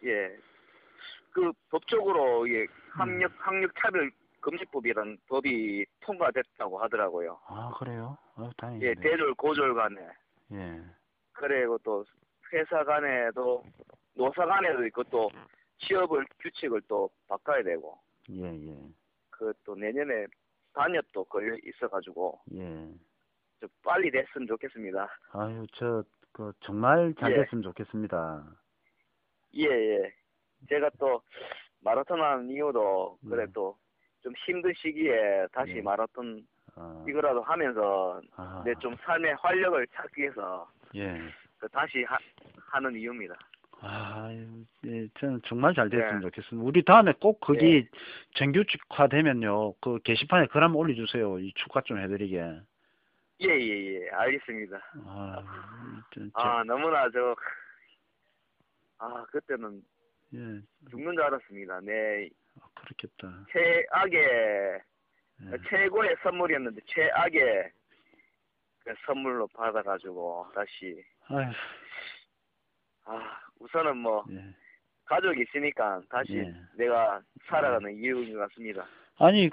법적으로 학력차별 금지법이라는 법이 통과됐다고 하더라고요. 그래요? 다행이네요. 예, 대졸 고졸 간에. 예. 그리고 또 회사 간에도 노사 간에도 있고 또 취업을 규칙을 또 바꿔야 되고. 예. 또 내년에 단협도 걸려 있어가지고. 좀 빨리 됐으면 좋겠습니다. 정말 잘 됐으면 좋겠습니다. 예. 제가 또 마라톤 하는 이유도 그래도 좀 힘든 시기에 다시 마라톤 이거라도 하면서 내 좀 삶의 활력을 찾기 위해서 다시 하는 이유입니다. 저는 정말 잘 됐으면 좋겠습니다. 우리 다음에 꼭 거기 정규직화 되면요, 그 게시판에 글 한번 올려주세요. 이 축하 좀 해드리게. 예, 알겠습니다. 너무나 그때는 죽는 줄 알았습니다. 네. 그렇겠다. 최고의 선물이었는데 최악의 선물로 받아가지고 다시. 우선은 가족이 있으니까 다시 내가 살아가는 이유인 것 같습니다. 아니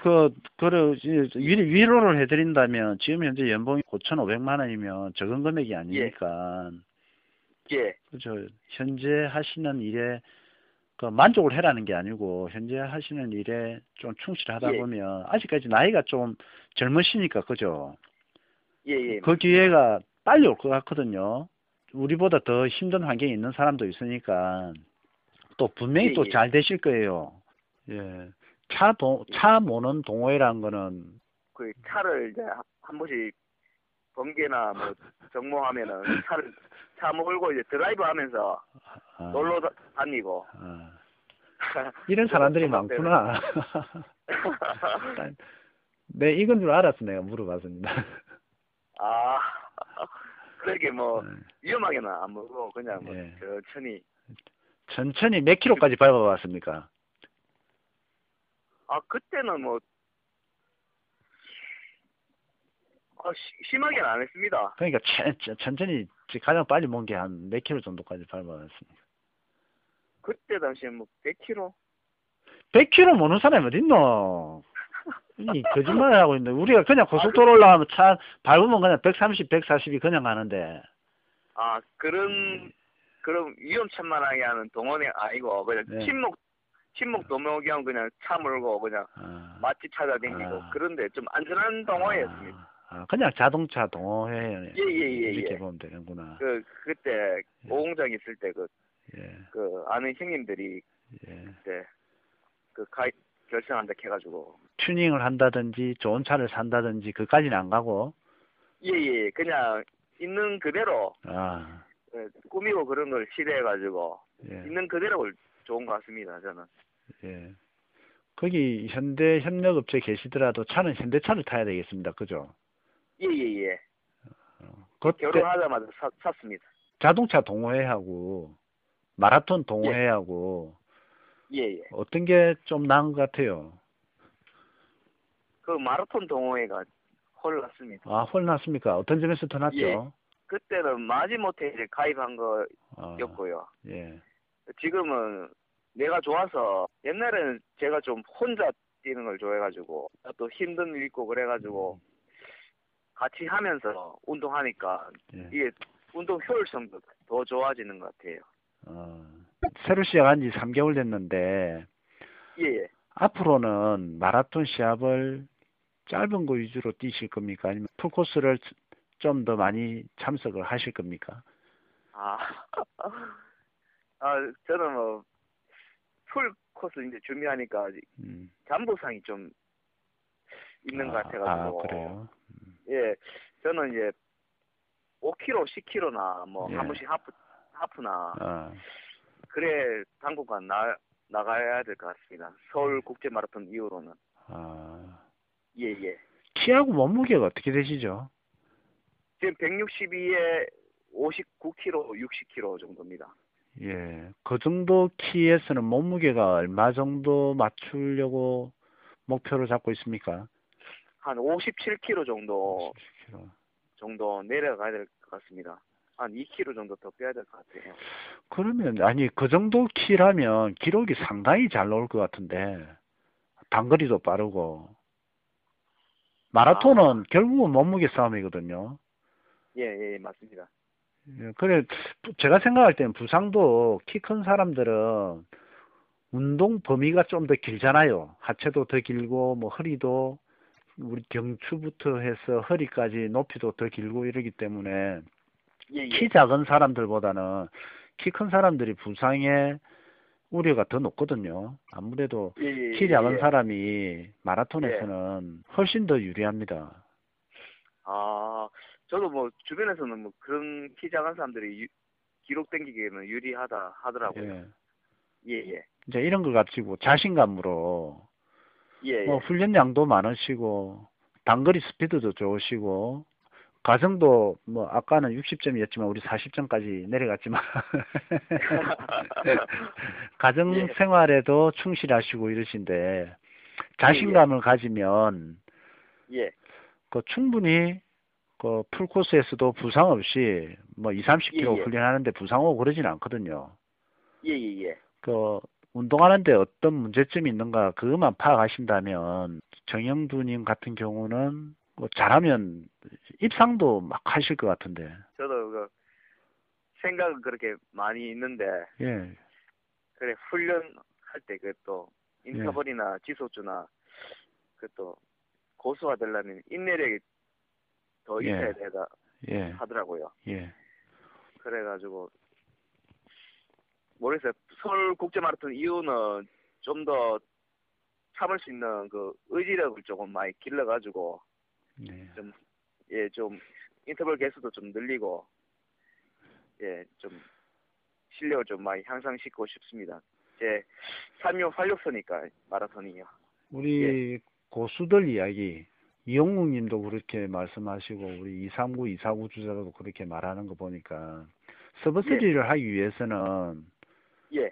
위로를 해드린다면 지금 현재 연봉이 5,500만 원이면 적은 금액이 아니니까. 그죠. 현재 하시는 일에 만족을 해라는 게 아니고 현재 하시는 일에 좀 충실하다 보면 아직까지 나이가 좀 젊으시니까 그죠. 그 기회가 빨리 올 것 같거든요. 우리보다 더 힘든 환경에 있는 사람도 있으니까 또 분명히 또 잘 되실 거예요. 차 모는 동호회라는 거는 차를 이제 한 번씩 번개나 정모하면은 차 몰고 이제 드라이브 하면서 놀러 다니고. 이런 사람들이 많구나. 네, 익은 줄 알았어 내가 물어봤습니다. 아, 그러게 뭐 위험하게는 안 먹고 그냥 뭐 예. 천천히 몇 킬로까지 밟아봤습니까? 아, 그때는 뭐 심하게는 안 했습니다. 그러니까 천천히 가장 빨리 먹은 게 한 몇 킬로 정도까지 밟아봤습니까? 그때 당시에 뭐 100km? 100킬로 모는 사람이 어딨노? 이 거짓말을 하고 있는데 우리가 그냥 고속도로 올라가면 차 밟으면 그냥 130, 140이 그냥 가는데. 아, 그런 위험천만하게 하는 동원이 아니고 그냥 네. 친목 도모경 그냥 차 몰고 그냥 맛집 찾아다니고 그런데 좀 안전한 동호회였습니다. 그냥 자동차 동호회 예. 이렇게 보면 되는구나. 그때 오공장 있을 때 예. 아는 형님들이 그때 결정한다 해가지고 튜닝을 한다든지 좋은 차를 산다든지 그까지는 안 가고. 예. 그냥 있는 그대로 꾸미고 그런 걸 시대해가지고 있는 그대로 좋은 것 같습니다. 저는. 예. 거기 현대협력업체 계시더라도 차는 현대차를 타야 되겠습니다. 그죠? 예. 결혼하자마자 샀습니다. 자동차 동호회하고 마라톤 동호회하고 예. 어떤 게 좀 나은 것 같아요? 그 마라톤 동호회가 홀 났습니다. 아, 홀 났습니까? 어떤 점에서 더 낫죠? 예. 그때는 마지못해 이제 가입한 거였고요. 예. 지금은 내가 좋아서 옛날에는 제가 좀 혼자 뛰는 걸 좋아해가지고 또 힘든 일 있고 그래가지고 같이 하면서 운동하니까 이게 운동 효율성도 더 좋아지는 것 같아요. 새로 시작한 지 3개월 됐는데 예. 앞으로는 마라톤 시합을 짧은 거 위주로 뛰실 겁니까? 아니면 풀코스를 좀 더 많이 참석을 하실 겁니까? 저는 뭐 풀코스 이제 준비하니까 잠보상이 좀 있는 것 같아가지고. 그래요? 예, 저는 이제 5km, 10km나 뭐 한 번씩 하프나 그래 당분간 나가야 될 것 같습니다. 서울 국제 마라톤 이후로는. 예. 키하고 몸무게가 어떻게 되시죠? 지금 162에 59kg, 60kg 정도입니다. 예, 그 정도 키에서는 몸무게가 얼마 정도 맞추려고 목표를 잡고 있습니까? 한 57kg 정도 내려가야 될 것 같습니다. 한 2kg 정도 더 빼야 될 것 같아요. 그러면 그 정도 키라면 기록이 상당히 잘 나올 것 같은데 단거리도 빠르고 마라톤은 결국은 몸무게 싸움이거든요. 예, 맞습니다. 그래, 제가 생각할 때는 부상도 키 큰 사람들은 운동 범위가 좀 더 길잖아요. 하체도 더 길고 뭐 허리도 우리 경추부터 해서 허리까지 높이도 더 길고 이러기 때문에 키 작은 사람들보다는 키 큰 사람들이 부상의 우려가 더 높거든요. 아무래도 키 작은 사람이 마라톤에서는 훨씬 더 유리합니다. 저도 뭐 주변에서는 뭐 그런 키 작은 사람들이 기록 땡기기에는 유리하다 하더라고요. 예. 이제 이런 걸 가지고 자신감으로 뭐 훈련량도 많으시고 단거리 스피드도 좋으시고 가성도 뭐 아까는 60점이었지만 우리 40점까지 내려갔지만 가정 생활에도 충실하시고 이러신데 자신감을 가지면 충분히 풀코스에서도 부상 없이 뭐 20-30km 훈련하는데 부상 오고 그러지는 않거든요. 운동하는데 어떤 문제점이 있는가 그것만 파악하신다면 정영두님 같은 경우는 잘하면 입상도 막 하실 것 같은데. 저도 생각은 그렇게 많이 있는데 그래 훈련할 때 또 인터벌이나 지속주나 또 고수가 되려면 인내력이 더 있어야 되다 하더라고요. 그래가지고 모르겠어요. 서울 국제 마라톤 이후는 좀 더 참을 수 있는 그 의지력을 조금 많이 길러가지고 좀 인터벌 개수도 좀 늘리고 좀 실력을 좀 많이 향상시키고 싶습니다. 제 3용 활력소니까 마라톤이요. 우리 고수들 이야기 이영국 님도 그렇게 말씀하시고, 우리 239, 249 주자도 그렇게 말하는 거 보니까, 서브3를 하기 위해서는, 예.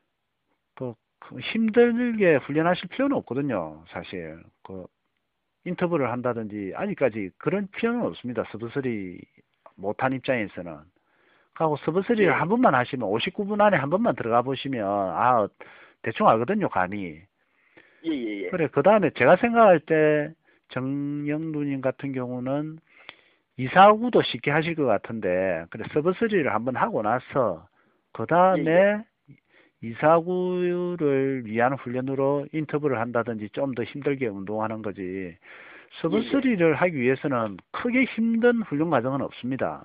힘들게 훈련하실 필요는 없거든요, 사실. 인터뷰를 한다든지, 아직까지 그런 필요는 없습니다, 서브3 못한 입장에서는. 하고 서브3를 한 번만 하시면, 59분 안에 한 번만 들어가 보시면, 대충 알거든요, 감이. 예. 그래, 그 다음에 제가 생각할 때, 정영두님 같은 경우는 249도 쉽게 하실 것 같은데, 그래, 서브3를 한번 하고 나서, 그 다음에 249를 위한 훈련으로 인터뷰를 한다든지 좀 더 힘들게 운동하는 거지, 서브3를 하기 위해서는 크게 힘든 훈련 과정은 없습니다.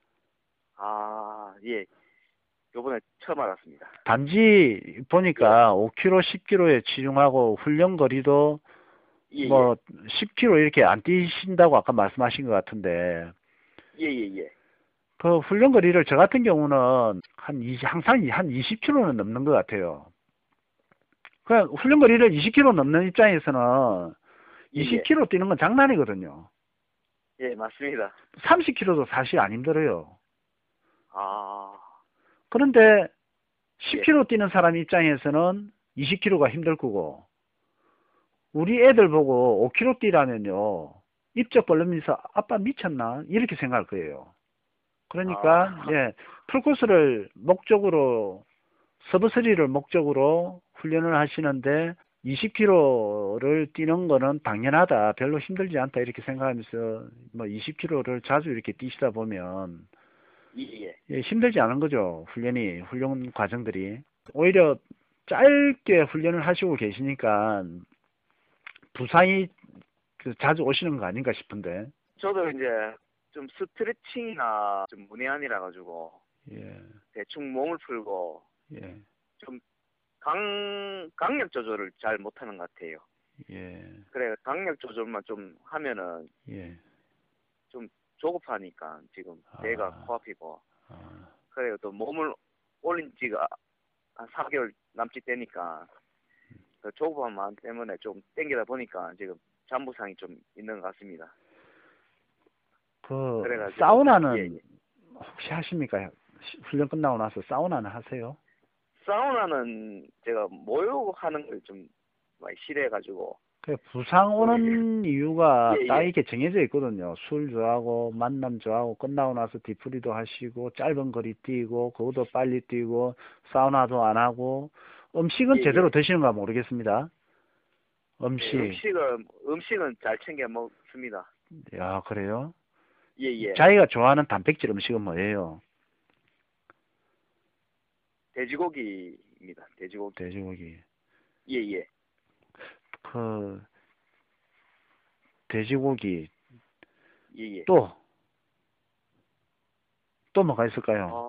예. 요번에 처음 알았습니다. 단지 보니까 5km, 10km에 치중하고 훈련 거리도 10km 이렇게 안 뛰신다고 아까 말씀하신 것 같은데. 예. 그 훈련 거리를 저 같은 경우는 항상 한 20km는 넘는 것 같아요. 그 훈련 거리를 20km 넘는 입장에서는 20km 뛰는 건 장난이거든요. 예, 맞습니다. 30km도 사실 안 힘들어요. 아. 그런데 10km 뛰는 사람 입장에서는 20km가 힘들 거고, 우리 애들 보고 5km 뛰라면요, 입적 벌리면서 아빠 미쳤나? 이렇게 생각할 거예요. 그러니까 풀코스를 목적으로, 서브3를 목적으로 훈련을 하시는데 20km를 뛰는 거는 당연하다, 별로 힘들지 않다 이렇게 생각하면서 20km를 자주 이렇게 뛰시다 보면 힘들지 않은 거죠. 훈련 과정들이. 오히려 짧게 훈련을 하시고 계시니까 부상이 자주 오시는 거 아닌가 싶은데. 저도 이제 좀 스트레칭이나 좀 문외한이라 가지고 대충 몸을 풀고 좀 강력 조절을 잘 못하는 것 같아요. 그래, 강력 조절만 좀 하면은 좀 조급하니까 지금 배가 코앞이고. 그래요. 또 몸을 올린 지가 한 4개월 남짓 되니까 그 조급함 때문에 좀 땡기다 보니까 지금 잠부상이 좀 있는 것 같습니다. 그래가지고 사우나는 혹시 하십니까? 훈련 끝나고 나서 사우나는 하세요? 사우나는 제가 모욕하는 걸 좀 많이 싫어해가지고. 부상 오는 이유가 딱 이렇게 정해져 있거든요. 술 좋아하고 만남 좋아하고 끝나고 나서 뒤풀이도 하시고 짧은 거리 뛰고 그것도 빨리 뛰고 사우나도 안 하고. 음식은 제대로 드시는가 모르겠습니다. 음식은 잘 챙겨 먹습니다. 야, 그래요? 예. 자기가 좋아하는 단백질 음식은 뭐예요? 돼지고기입니다. 돼지고기. 예. 돼지고기. 예. 또 뭐가 있을까요?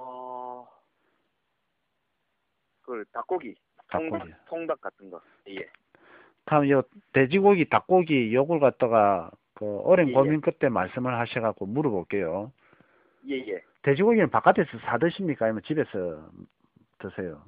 닭고기. 통닭 같은 거. 예. 다음 돼지고기, 닭고기 요걸 갖다가 오랜 고민 끝에 말씀을 하셔갖고 물어볼게요. 예. 돼지고기는 바깥에서 사 드십니까? 아니면 집에서 드세요?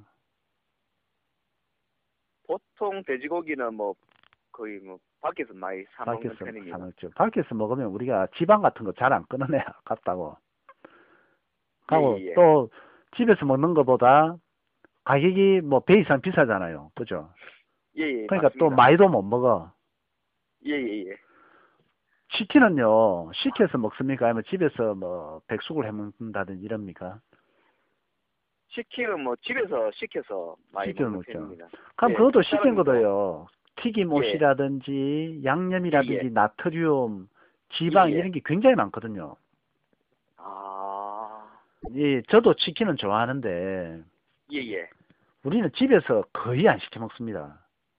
보통 돼지고기는 거의 밖에서 많이 사 먹는 편입니다. 밖에서 먹으면 우리가 지방 같은 거 잘 안 끊어내 아깝다고. 하고 또 집에서 먹는 것보다 가격이 배 이상 비싸잖아요. 그죠? 그러니까 맞습니다. 또 많이도 못 먹어. 예. 치킨은요, 시켜서 먹습니까? 아니면 집에서 백숙을 해 먹는다든지 이럽니까? 치킨은 집에서 시켜서 많이 먹는 편입니다. 그럼 그것도 시킨 것도요, 튀김옷이라든지 양념이라든지 나트륨, 지방 이런 게 굉장히 많거든요. 저도 치킨은 좋아하는데 우리는 집에서 거의 안 시켜 먹습니다.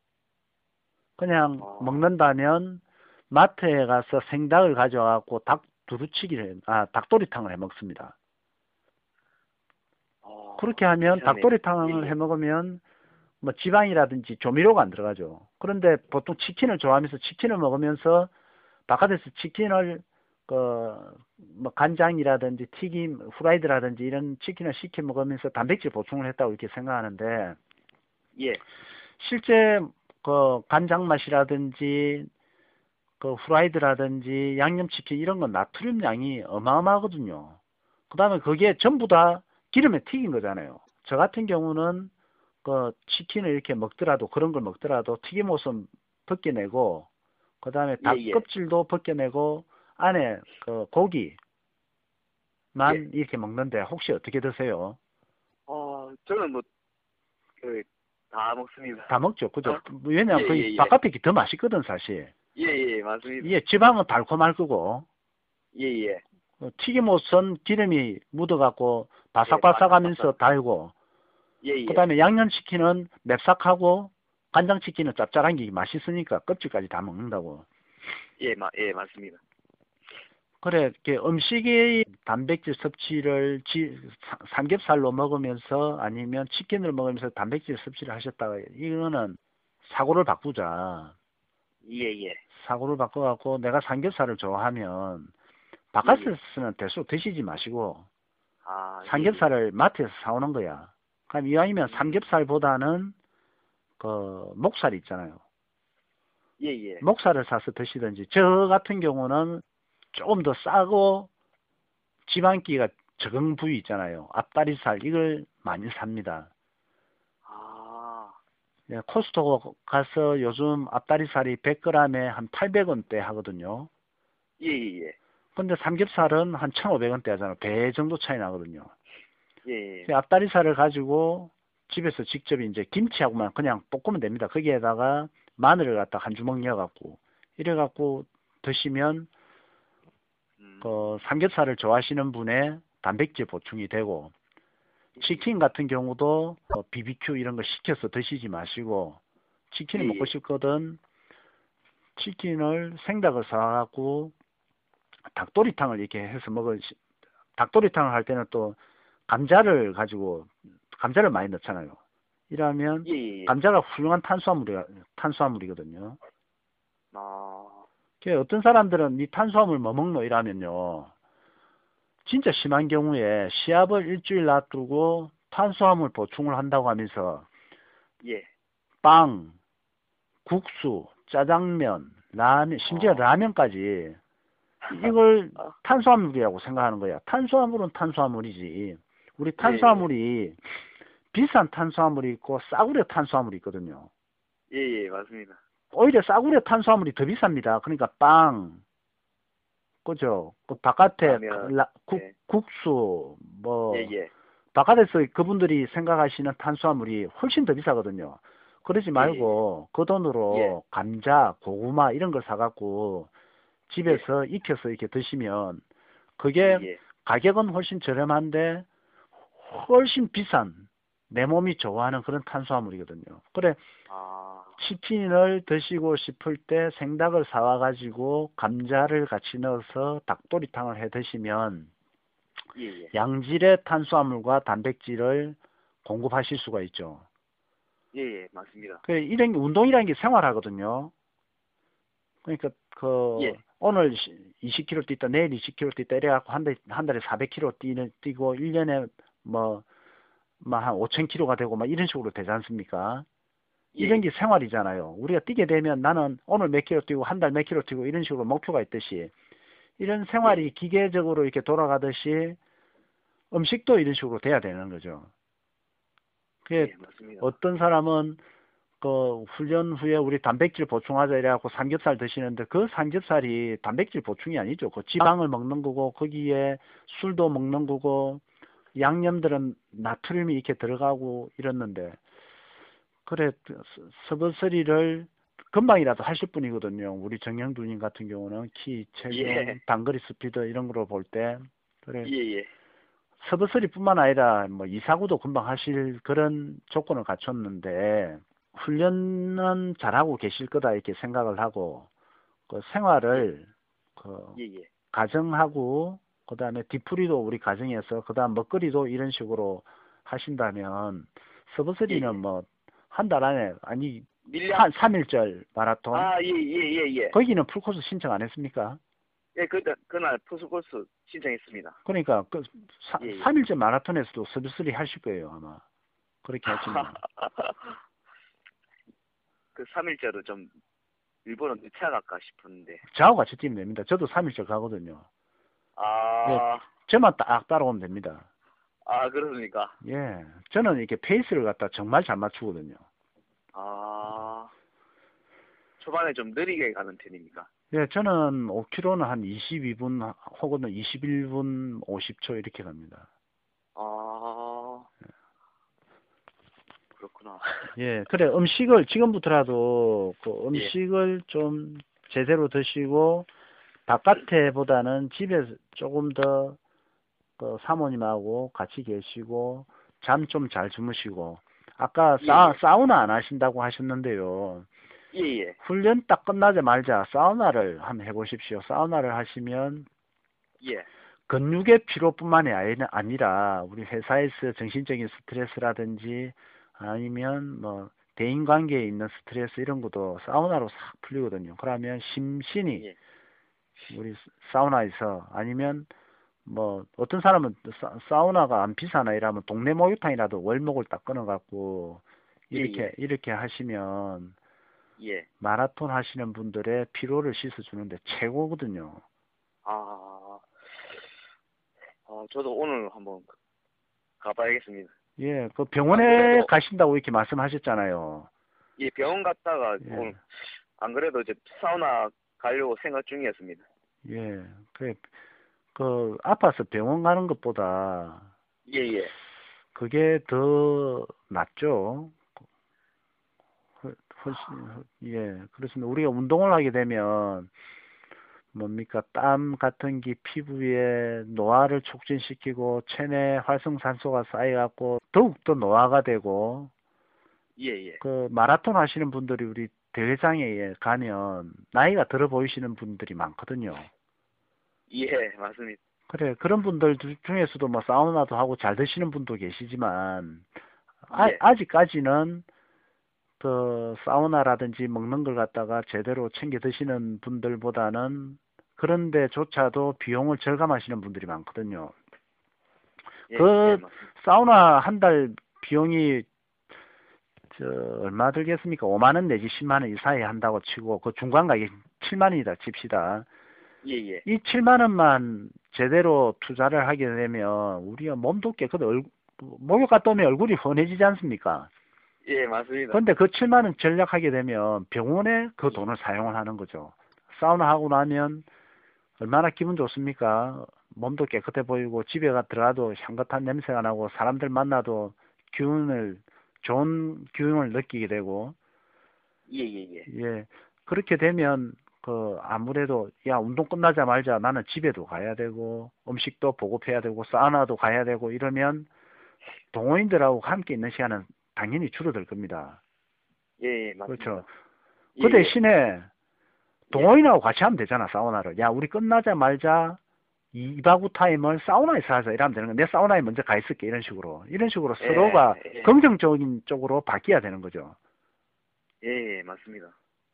그냥 먹는다면 마트에 가서 생닭을 가져와갖고 닭도리탕을 해 먹습니다. 그렇게 하면 닭도리탕을 해 먹으면 지방이라든지 조미료가 안 들어가죠. 그런데 보통 치킨을 좋아하면서 치킨을 먹으면서 바깥에서 치킨을 간장이라든지 튀김, 후라이드라든지 이런 치킨을 시켜 먹으면서 단백질 보충을 했다고 이렇게 생각하는데 실제 간장 맛이라든지 그 후라이드라든지 양념치킨 이런 건 나트륨 양이 어마어마하거든요. 그 다음에 그게 전부 다 기름에 튀긴 거잖아요. 저 같은 경우는 그 치킨을 이렇게 먹더라도 그런 걸 먹더라도 튀김옷은 벗겨내고 그 다음에 닭 껍질도 벗겨내고 안에 그 고기만 이렇게 먹는데 혹시 어떻게 드세요? 저는 뭐 다 먹습니다. 다 먹죠, 그죠? 왜냐면 그 바깥에 게 더 맛있거든 사실. 맞습니다. 지방은 달콤할 거고. 튀김옷은 기름이 묻어갖고 바삭바삭하면서 달고. 그 다음에 양념치킨은 맵싹하고 간장치킨은 짭짤한 게 맛있으니까 껍질까지 다 먹는다고. 맞습니다. 그래, 음식의 단백질 섭취를 삼겹살로 먹으면서 아니면 치킨을 먹으면서 단백질 섭취를 하셨다가 이거는 사고를 바꾸자. 사고를 바꿔갖고 내가 삼겹살을 좋아하면 바깥에서는 대수 드시지 마시고 삼겹살을 마트에서 사오는 거야. 그럼 이왕이면 삼겹살보다는 그 목살 있잖아요. 목살을 사서 드시든지. 저 같은 경우는 조금 더 싸고 지방기가 적은 부위 있잖아요. 앞다리살 이걸 많이 삽니다. 코스트코 가서 요즘 앞다리살이 100g에 한 800원대 하거든요. 근데 삼겹살은 한 1,500원대 하잖아요. 배 정도 차이 나거든요. 앞다리살을 가지고 집에서 직접 이제 김치하고만 그냥 볶으면 됩니다. 거기에다가 마늘을 갖다 한 주먹 넣어갖고 이래갖고 드시면 그 삼겹살을 좋아하시는 분의 단백질 보충이 되고, 치킨 같은 경우도 BBQ 이런 거 시켜서 드시지 마시고 치킨을 먹고 싶거든 치킨을 생닭을 사갖고 닭도리탕을 이렇게 해서 닭도리탕을 할 때는 또 감자를 많이 넣잖아요. 이러면 감자가 훌륭한 탄수화물이거든요. 어떤 사람들은 이 탄수화물 뭐 먹노 이러면요, 진짜 심한 경우에 시합을 일주일 놔두고 탄수화물 보충을 한다고 하면서 빵, 국수, 짜장면, 라면, 심지어 라면까지 이걸 탄수화물이라고 생각하는 거야. 탄수화물은 탄수화물이지. 우리 탄수화물이 비싼 탄수화물이 있고 싸구려 탄수화물이 있거든요. 맞습니다. 오히려 싸구려 탄수화물이 더 비쌉니다. 그러니까 빵, 그죠? 그 바깥에 국수, 바깥에서 그분들이 생각하시는 탄수화물이 훨씬 더 비싸거든요. 그러지 말고 그 돈으로 감자, 고구마 이런 걸 사갖고 집에서 익혀서 이렇게 드시면 그게 가격은 훨씬 저렴한데 훨씬 비싼 내 몸이 좋아하는 그런 탄수화물이거든요. 그래, 치킨을 드시고 싶을 때 생닭을 사와가지고 감자를 같이 넣어서 닭도리탕을 해 드시면 양질의 탄수화물과 단백질을 공급하실 수가 있죠. 맞습니다. 이런 운동이라는 게 생활하거든요. 그러니까 오늘 20km 뛰다 내일 20km 뛰다 이래갖고 한 달에 400km 뛰고 1년에 한 5,000km가 되고 막 이런 식으로 되지 않습니까? 이런 게 생활이잖아요. 우리가 뛰게 되면 나는 오늘 몇 킬로 뛰고 한 달 몇 킬로 뛰고 이런 식으로 목표가 있듯이 이런 생활이 기계적으로 이렇게 돌아가듯이 음식도 이런 식으로 돼야 되는 거죠. 맞습니다. 어떤 사람은 그 훈련 후에 우리 단백질 보충하자 이래갖고 삼겹살 드시는데 그 삼겹살이 단백질 보충이 아니죠. 그 지방을 먹는 거고 거기에 술도 먹는 거고 양념들은 나트륨이 이렇게 들어가고 이랬는데, 그래 서버서리를 금방이라도 하실 분이거든요. 우리 정영두님 같은 경우는 키, 체중, 단거리 스피드 이런 거로 볼 때 그래 서버서리뿐만 아니라 이사구도 금방 하실 그런 조건을 갖췄는데 훈련은 잘하고 계실 거다 이렇게 생각을 하고 그 생활을 가정하고 그 다음에 뒤풀이도 우리 가정에서 그 다음 먹거리도 이런 식으로 하신다면 서버서리는 한 달 안에 한 3일절 마라톤 거기는 풀코스 신청 안 했습니까? 그날 풀코스 신청했습니다. 그러니까 3일절 마라톤에서도 서버서리 하실 거예요 아마. 그렇게 하시면. 그 3일절은 좀 일본은 늦차 갈까 싶은데. 저하고 같이 뛰면 됩니다. 저도 3일째 가거든요. 예, 저만 딱 따라오면 됩니다. 아, 그렇습니까? 예, 저는 이렇게 페이스를 갖다 정말 잘 맞추거든요. 초반에 좀 느리게 가는 편입니까? 예, 저는 5km는 한 22분 혹은 21분 50초 이렇게 갑니다. 그렇구나. 예, 그래, 음식을 지금부터라도 그 음식을 좀 제대로 드시고 바깥에보다는 집에서 조금 더 그 사모님하고 같이 계시고 잠 좀 잘 주무시고 아까 사우나 안 하신다고 하셨는데요. 예. 훈련 딱 끝나자마자 사우나를 한번 해보십시오. 사우나를 하시면 근육의 피로뿐만이 아니라 우리 회사에서 정신적인 스트레스라든지 아니면 뭐 대인관계에 있는 스트레스 이런 것도 사우나로 싹 풀리거든요. 그러면 심신이 우리 사우나에서 아니면 뭐 어떤 사람은 사우나가 안 비싸나 이러면 동네 목욕탕이라도 월목을 딱 끊어갖고 이렇게 하시면 마라톤 하시는 분들의 피로를 씻어주는데 최고거든요. 저도 오늘 한번 가봐야겠습니다. 예, 그 병원에 가신다고 이렇게 말씀하셨잖아요. 예, 병원 갔다가 오늘 안 그래도 이제 사우나 가려고 생각 중이었습니다. 예, 그 아파서 병원 가는 것보다 그게 더 낫죠. 훨씬, 그렇습니다. 우리가 운동을 하게 되면 뭡니까 땀 같은 게 피부에 노화를 촉진시키고 체내 활성산소가 쌓여갖고 더욱더 노화가 되고 그 마라톤 하시는 분들이 우리 대회장에 가면 나이가 들어 보이시는 분들이 많거든요. 예, 맞습니다. 그래, 그런 분들 중에서도 뭐 사우나도 하고 잘 드시는 분도 계시지만 아직까지는 그 사우나라든지 먹는 걸 갖다가 제대로 챙겨 드시는 분들보다는 그런 데조차도 비용을 절감하시는 분들이 많거든요. 사우나 한 달 비용이 얼마 들겠습니까? 5만 원 내지 10만 원 이 사이에 한다고 치고 그 중간 가격이 7만 원이다 칩시다. 이 7만 원만 제대로 투자를 하게 되면 우리가 몸도 깨끗 목욕 갔다 오면 얼굴이 훤해지지 않습니까? 예, 맞습니다. 그런데 그 7만 원 절약하게 되면 병원에 그 돈을 사용을 하는 거죠. 사우나 하고 나면 얼마나 기분 좋습니까? 몸도 깨끗해 보이고 집에 들어가도 향긋한 냄새가 나고 사람들 만나도 좋은 기운을 느끼게 되고 예. 그렇게 되면 아무래도 운동 끝나자마자 나는 집에도 가야 되고 음식도 보급해야 되고 사우나도 가야 되고 이러면 동호인들하고 함께 있는 시간은 당연히 줄어들 겁니다. 예, 맞습니다. 그렇죠. 그 대신에 동호인하고 같이 하면 되잖아, 사우나를. 야, 우리 끝나자마자 2박 5 타임을 사우나에서 하자 이러면 되는 거야. 내 사우나에 먼저 가 있을게 이런 식으로 서로가 긍정적인 쪽으로 바뀌어야 되는 거죠. 예, 맞습니다.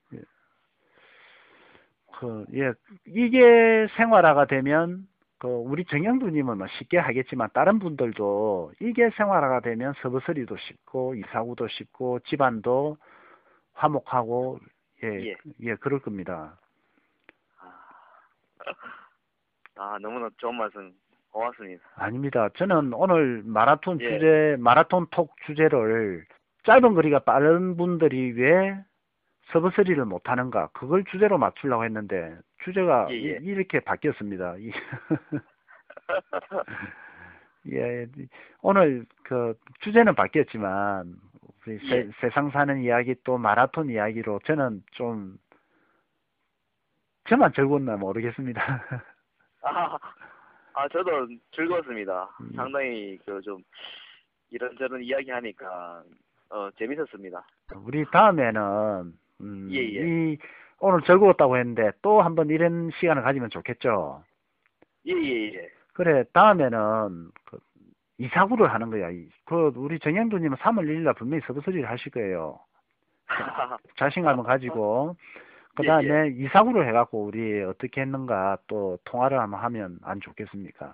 이게 생활화가 되면 우리 정영두님은 쉽게 하겠지만 다른 분들도 이게 생활화가 되면 서버서리도 쉽고 이사구도 쉽고 집안도 화목하고 그럴 겁니다. 너무나 좋은 말씀 고맙습니다. 아닙니다. 저는 오늘 마라톤 톡 주제를 짧은 거리가 빠른 분들이 왜 서버서리를 못하는가 그걸 주제로 맞추려고 했는데 주제가 이렇게 바뀌었습니다. 오늘 주제는 바뀌었지만 우리 세상 사는 이야기 또 마라톤 이야기로 저는 저만 즐거웠나 모르겠습니다. 저도 즐거웠습니다. 상당히 좀 이런저런 이야기하니까 재밌었습니다. 우리 다음에는 오늘 즐거웠다고 했는데 또 한번 이런 시간을 가지면 좋겠죠. 그래, 다음에는 이사구를 하는 거야. 우리 정영두님은 3월 1일날 분명히 서브서리를 하실 거예요. 자신감을 가지고 그 다음에 이사구를 해갖고 우리 어떻게 했는가 또 통화를 한번 하면 안 좋겠습니까?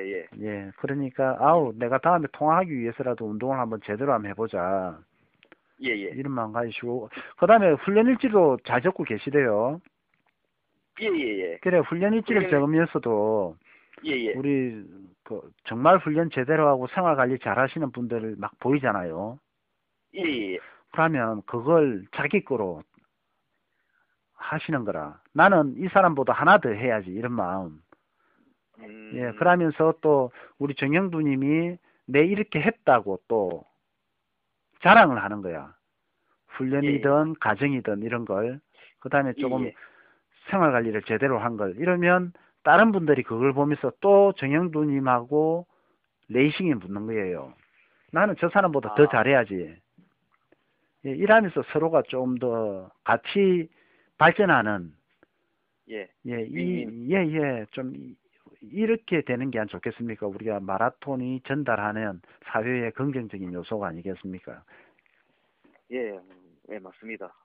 그러니까 내가 다음에 통화하기 위해서라도 운동을 한번 제대로 한번 해보자. 예, 예. 이름만 가지시고, 그 다음에 훈련 일지도 잘 적고 계시대요. 예, 예, 예. 그래, 훈련 일지를 적으면서도, 예, 예. 우리, 정말 훈련 제대로 하고 생활 관리 잘 하시는 분들 막 보이잖아요. 예, 예. 그러면 그걸 자기 거로 하시는 거라. 나는 이 사람보다 하나 더 해야지, 이런 마음. 예, 그러면서 또, 우리 정영두님이 내 이렇게 했다고 또, 자랑을 하는 거야. 훈련이든, 예. 가정이든, 이런 걸. 그 다음에 조금, 예. 생활 관리를 제대로 한 걸. 이러면, 다른 분들이 그걸 보면서 또 정영두님하고 레이싱에 붙는 거예요. 나는 저 사람보다 더 잘해야지. 예, 일하면서 서로가 좀 더 같이 발전하는, 예, 좀, 이렇게 되는 게 안 좋겠습니까? 우리가 마라톤이 전달하는 사회의 긍정적인 요소가 아니겠습니까? 예, 예, 맞습니다.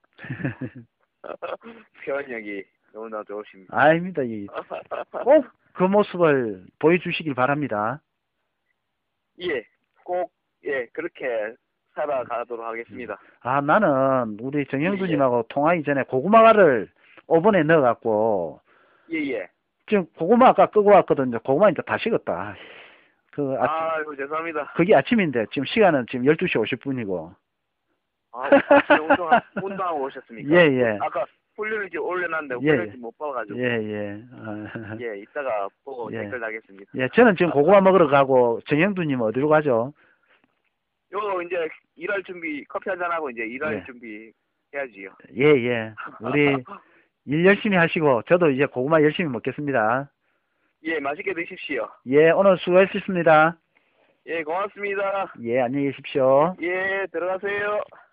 표현력이 너무나 좋으십니다. 아닙니다. 꼭 그 모습을 보여주시길 바랍니다. 예, 꼭, 예, 그렇게 살아가도록 하겠습니다. 아, 나는 우리 정영두님하고 통화 이전에 고구마를 오븐에 넣어갖고, 예. 지금 고구마 아까 끄고 왔거든요. 고구마 이제 다 식었다. 아이고, 죄송합니다. 그게 아침인데, 지금 시간은 지금 12시 50분이고. 운동하고 오셨습니까? 예. 아까 훈련을 지금 올려놨는데, 훈련을 못 봐가지고. 예. 예, 이따가 보고 댓글 달겠습니다. 예, 저는 지금 고구마 먹으러 가고, 정영두님 어디로 가죠? 이제 일할 준비, 커피 한잔하고 이제 일할 준비 해야지요. 예. 우리 일 열심히 하시고, 저도 이제 고구마 열심히 먹겠습니다. 예, 맛있게 드십시오. 예, 오늘 수고하셨습니다. 예, 고맙습니다. 예, 안녕히 계십시오. 예, 들어가세요.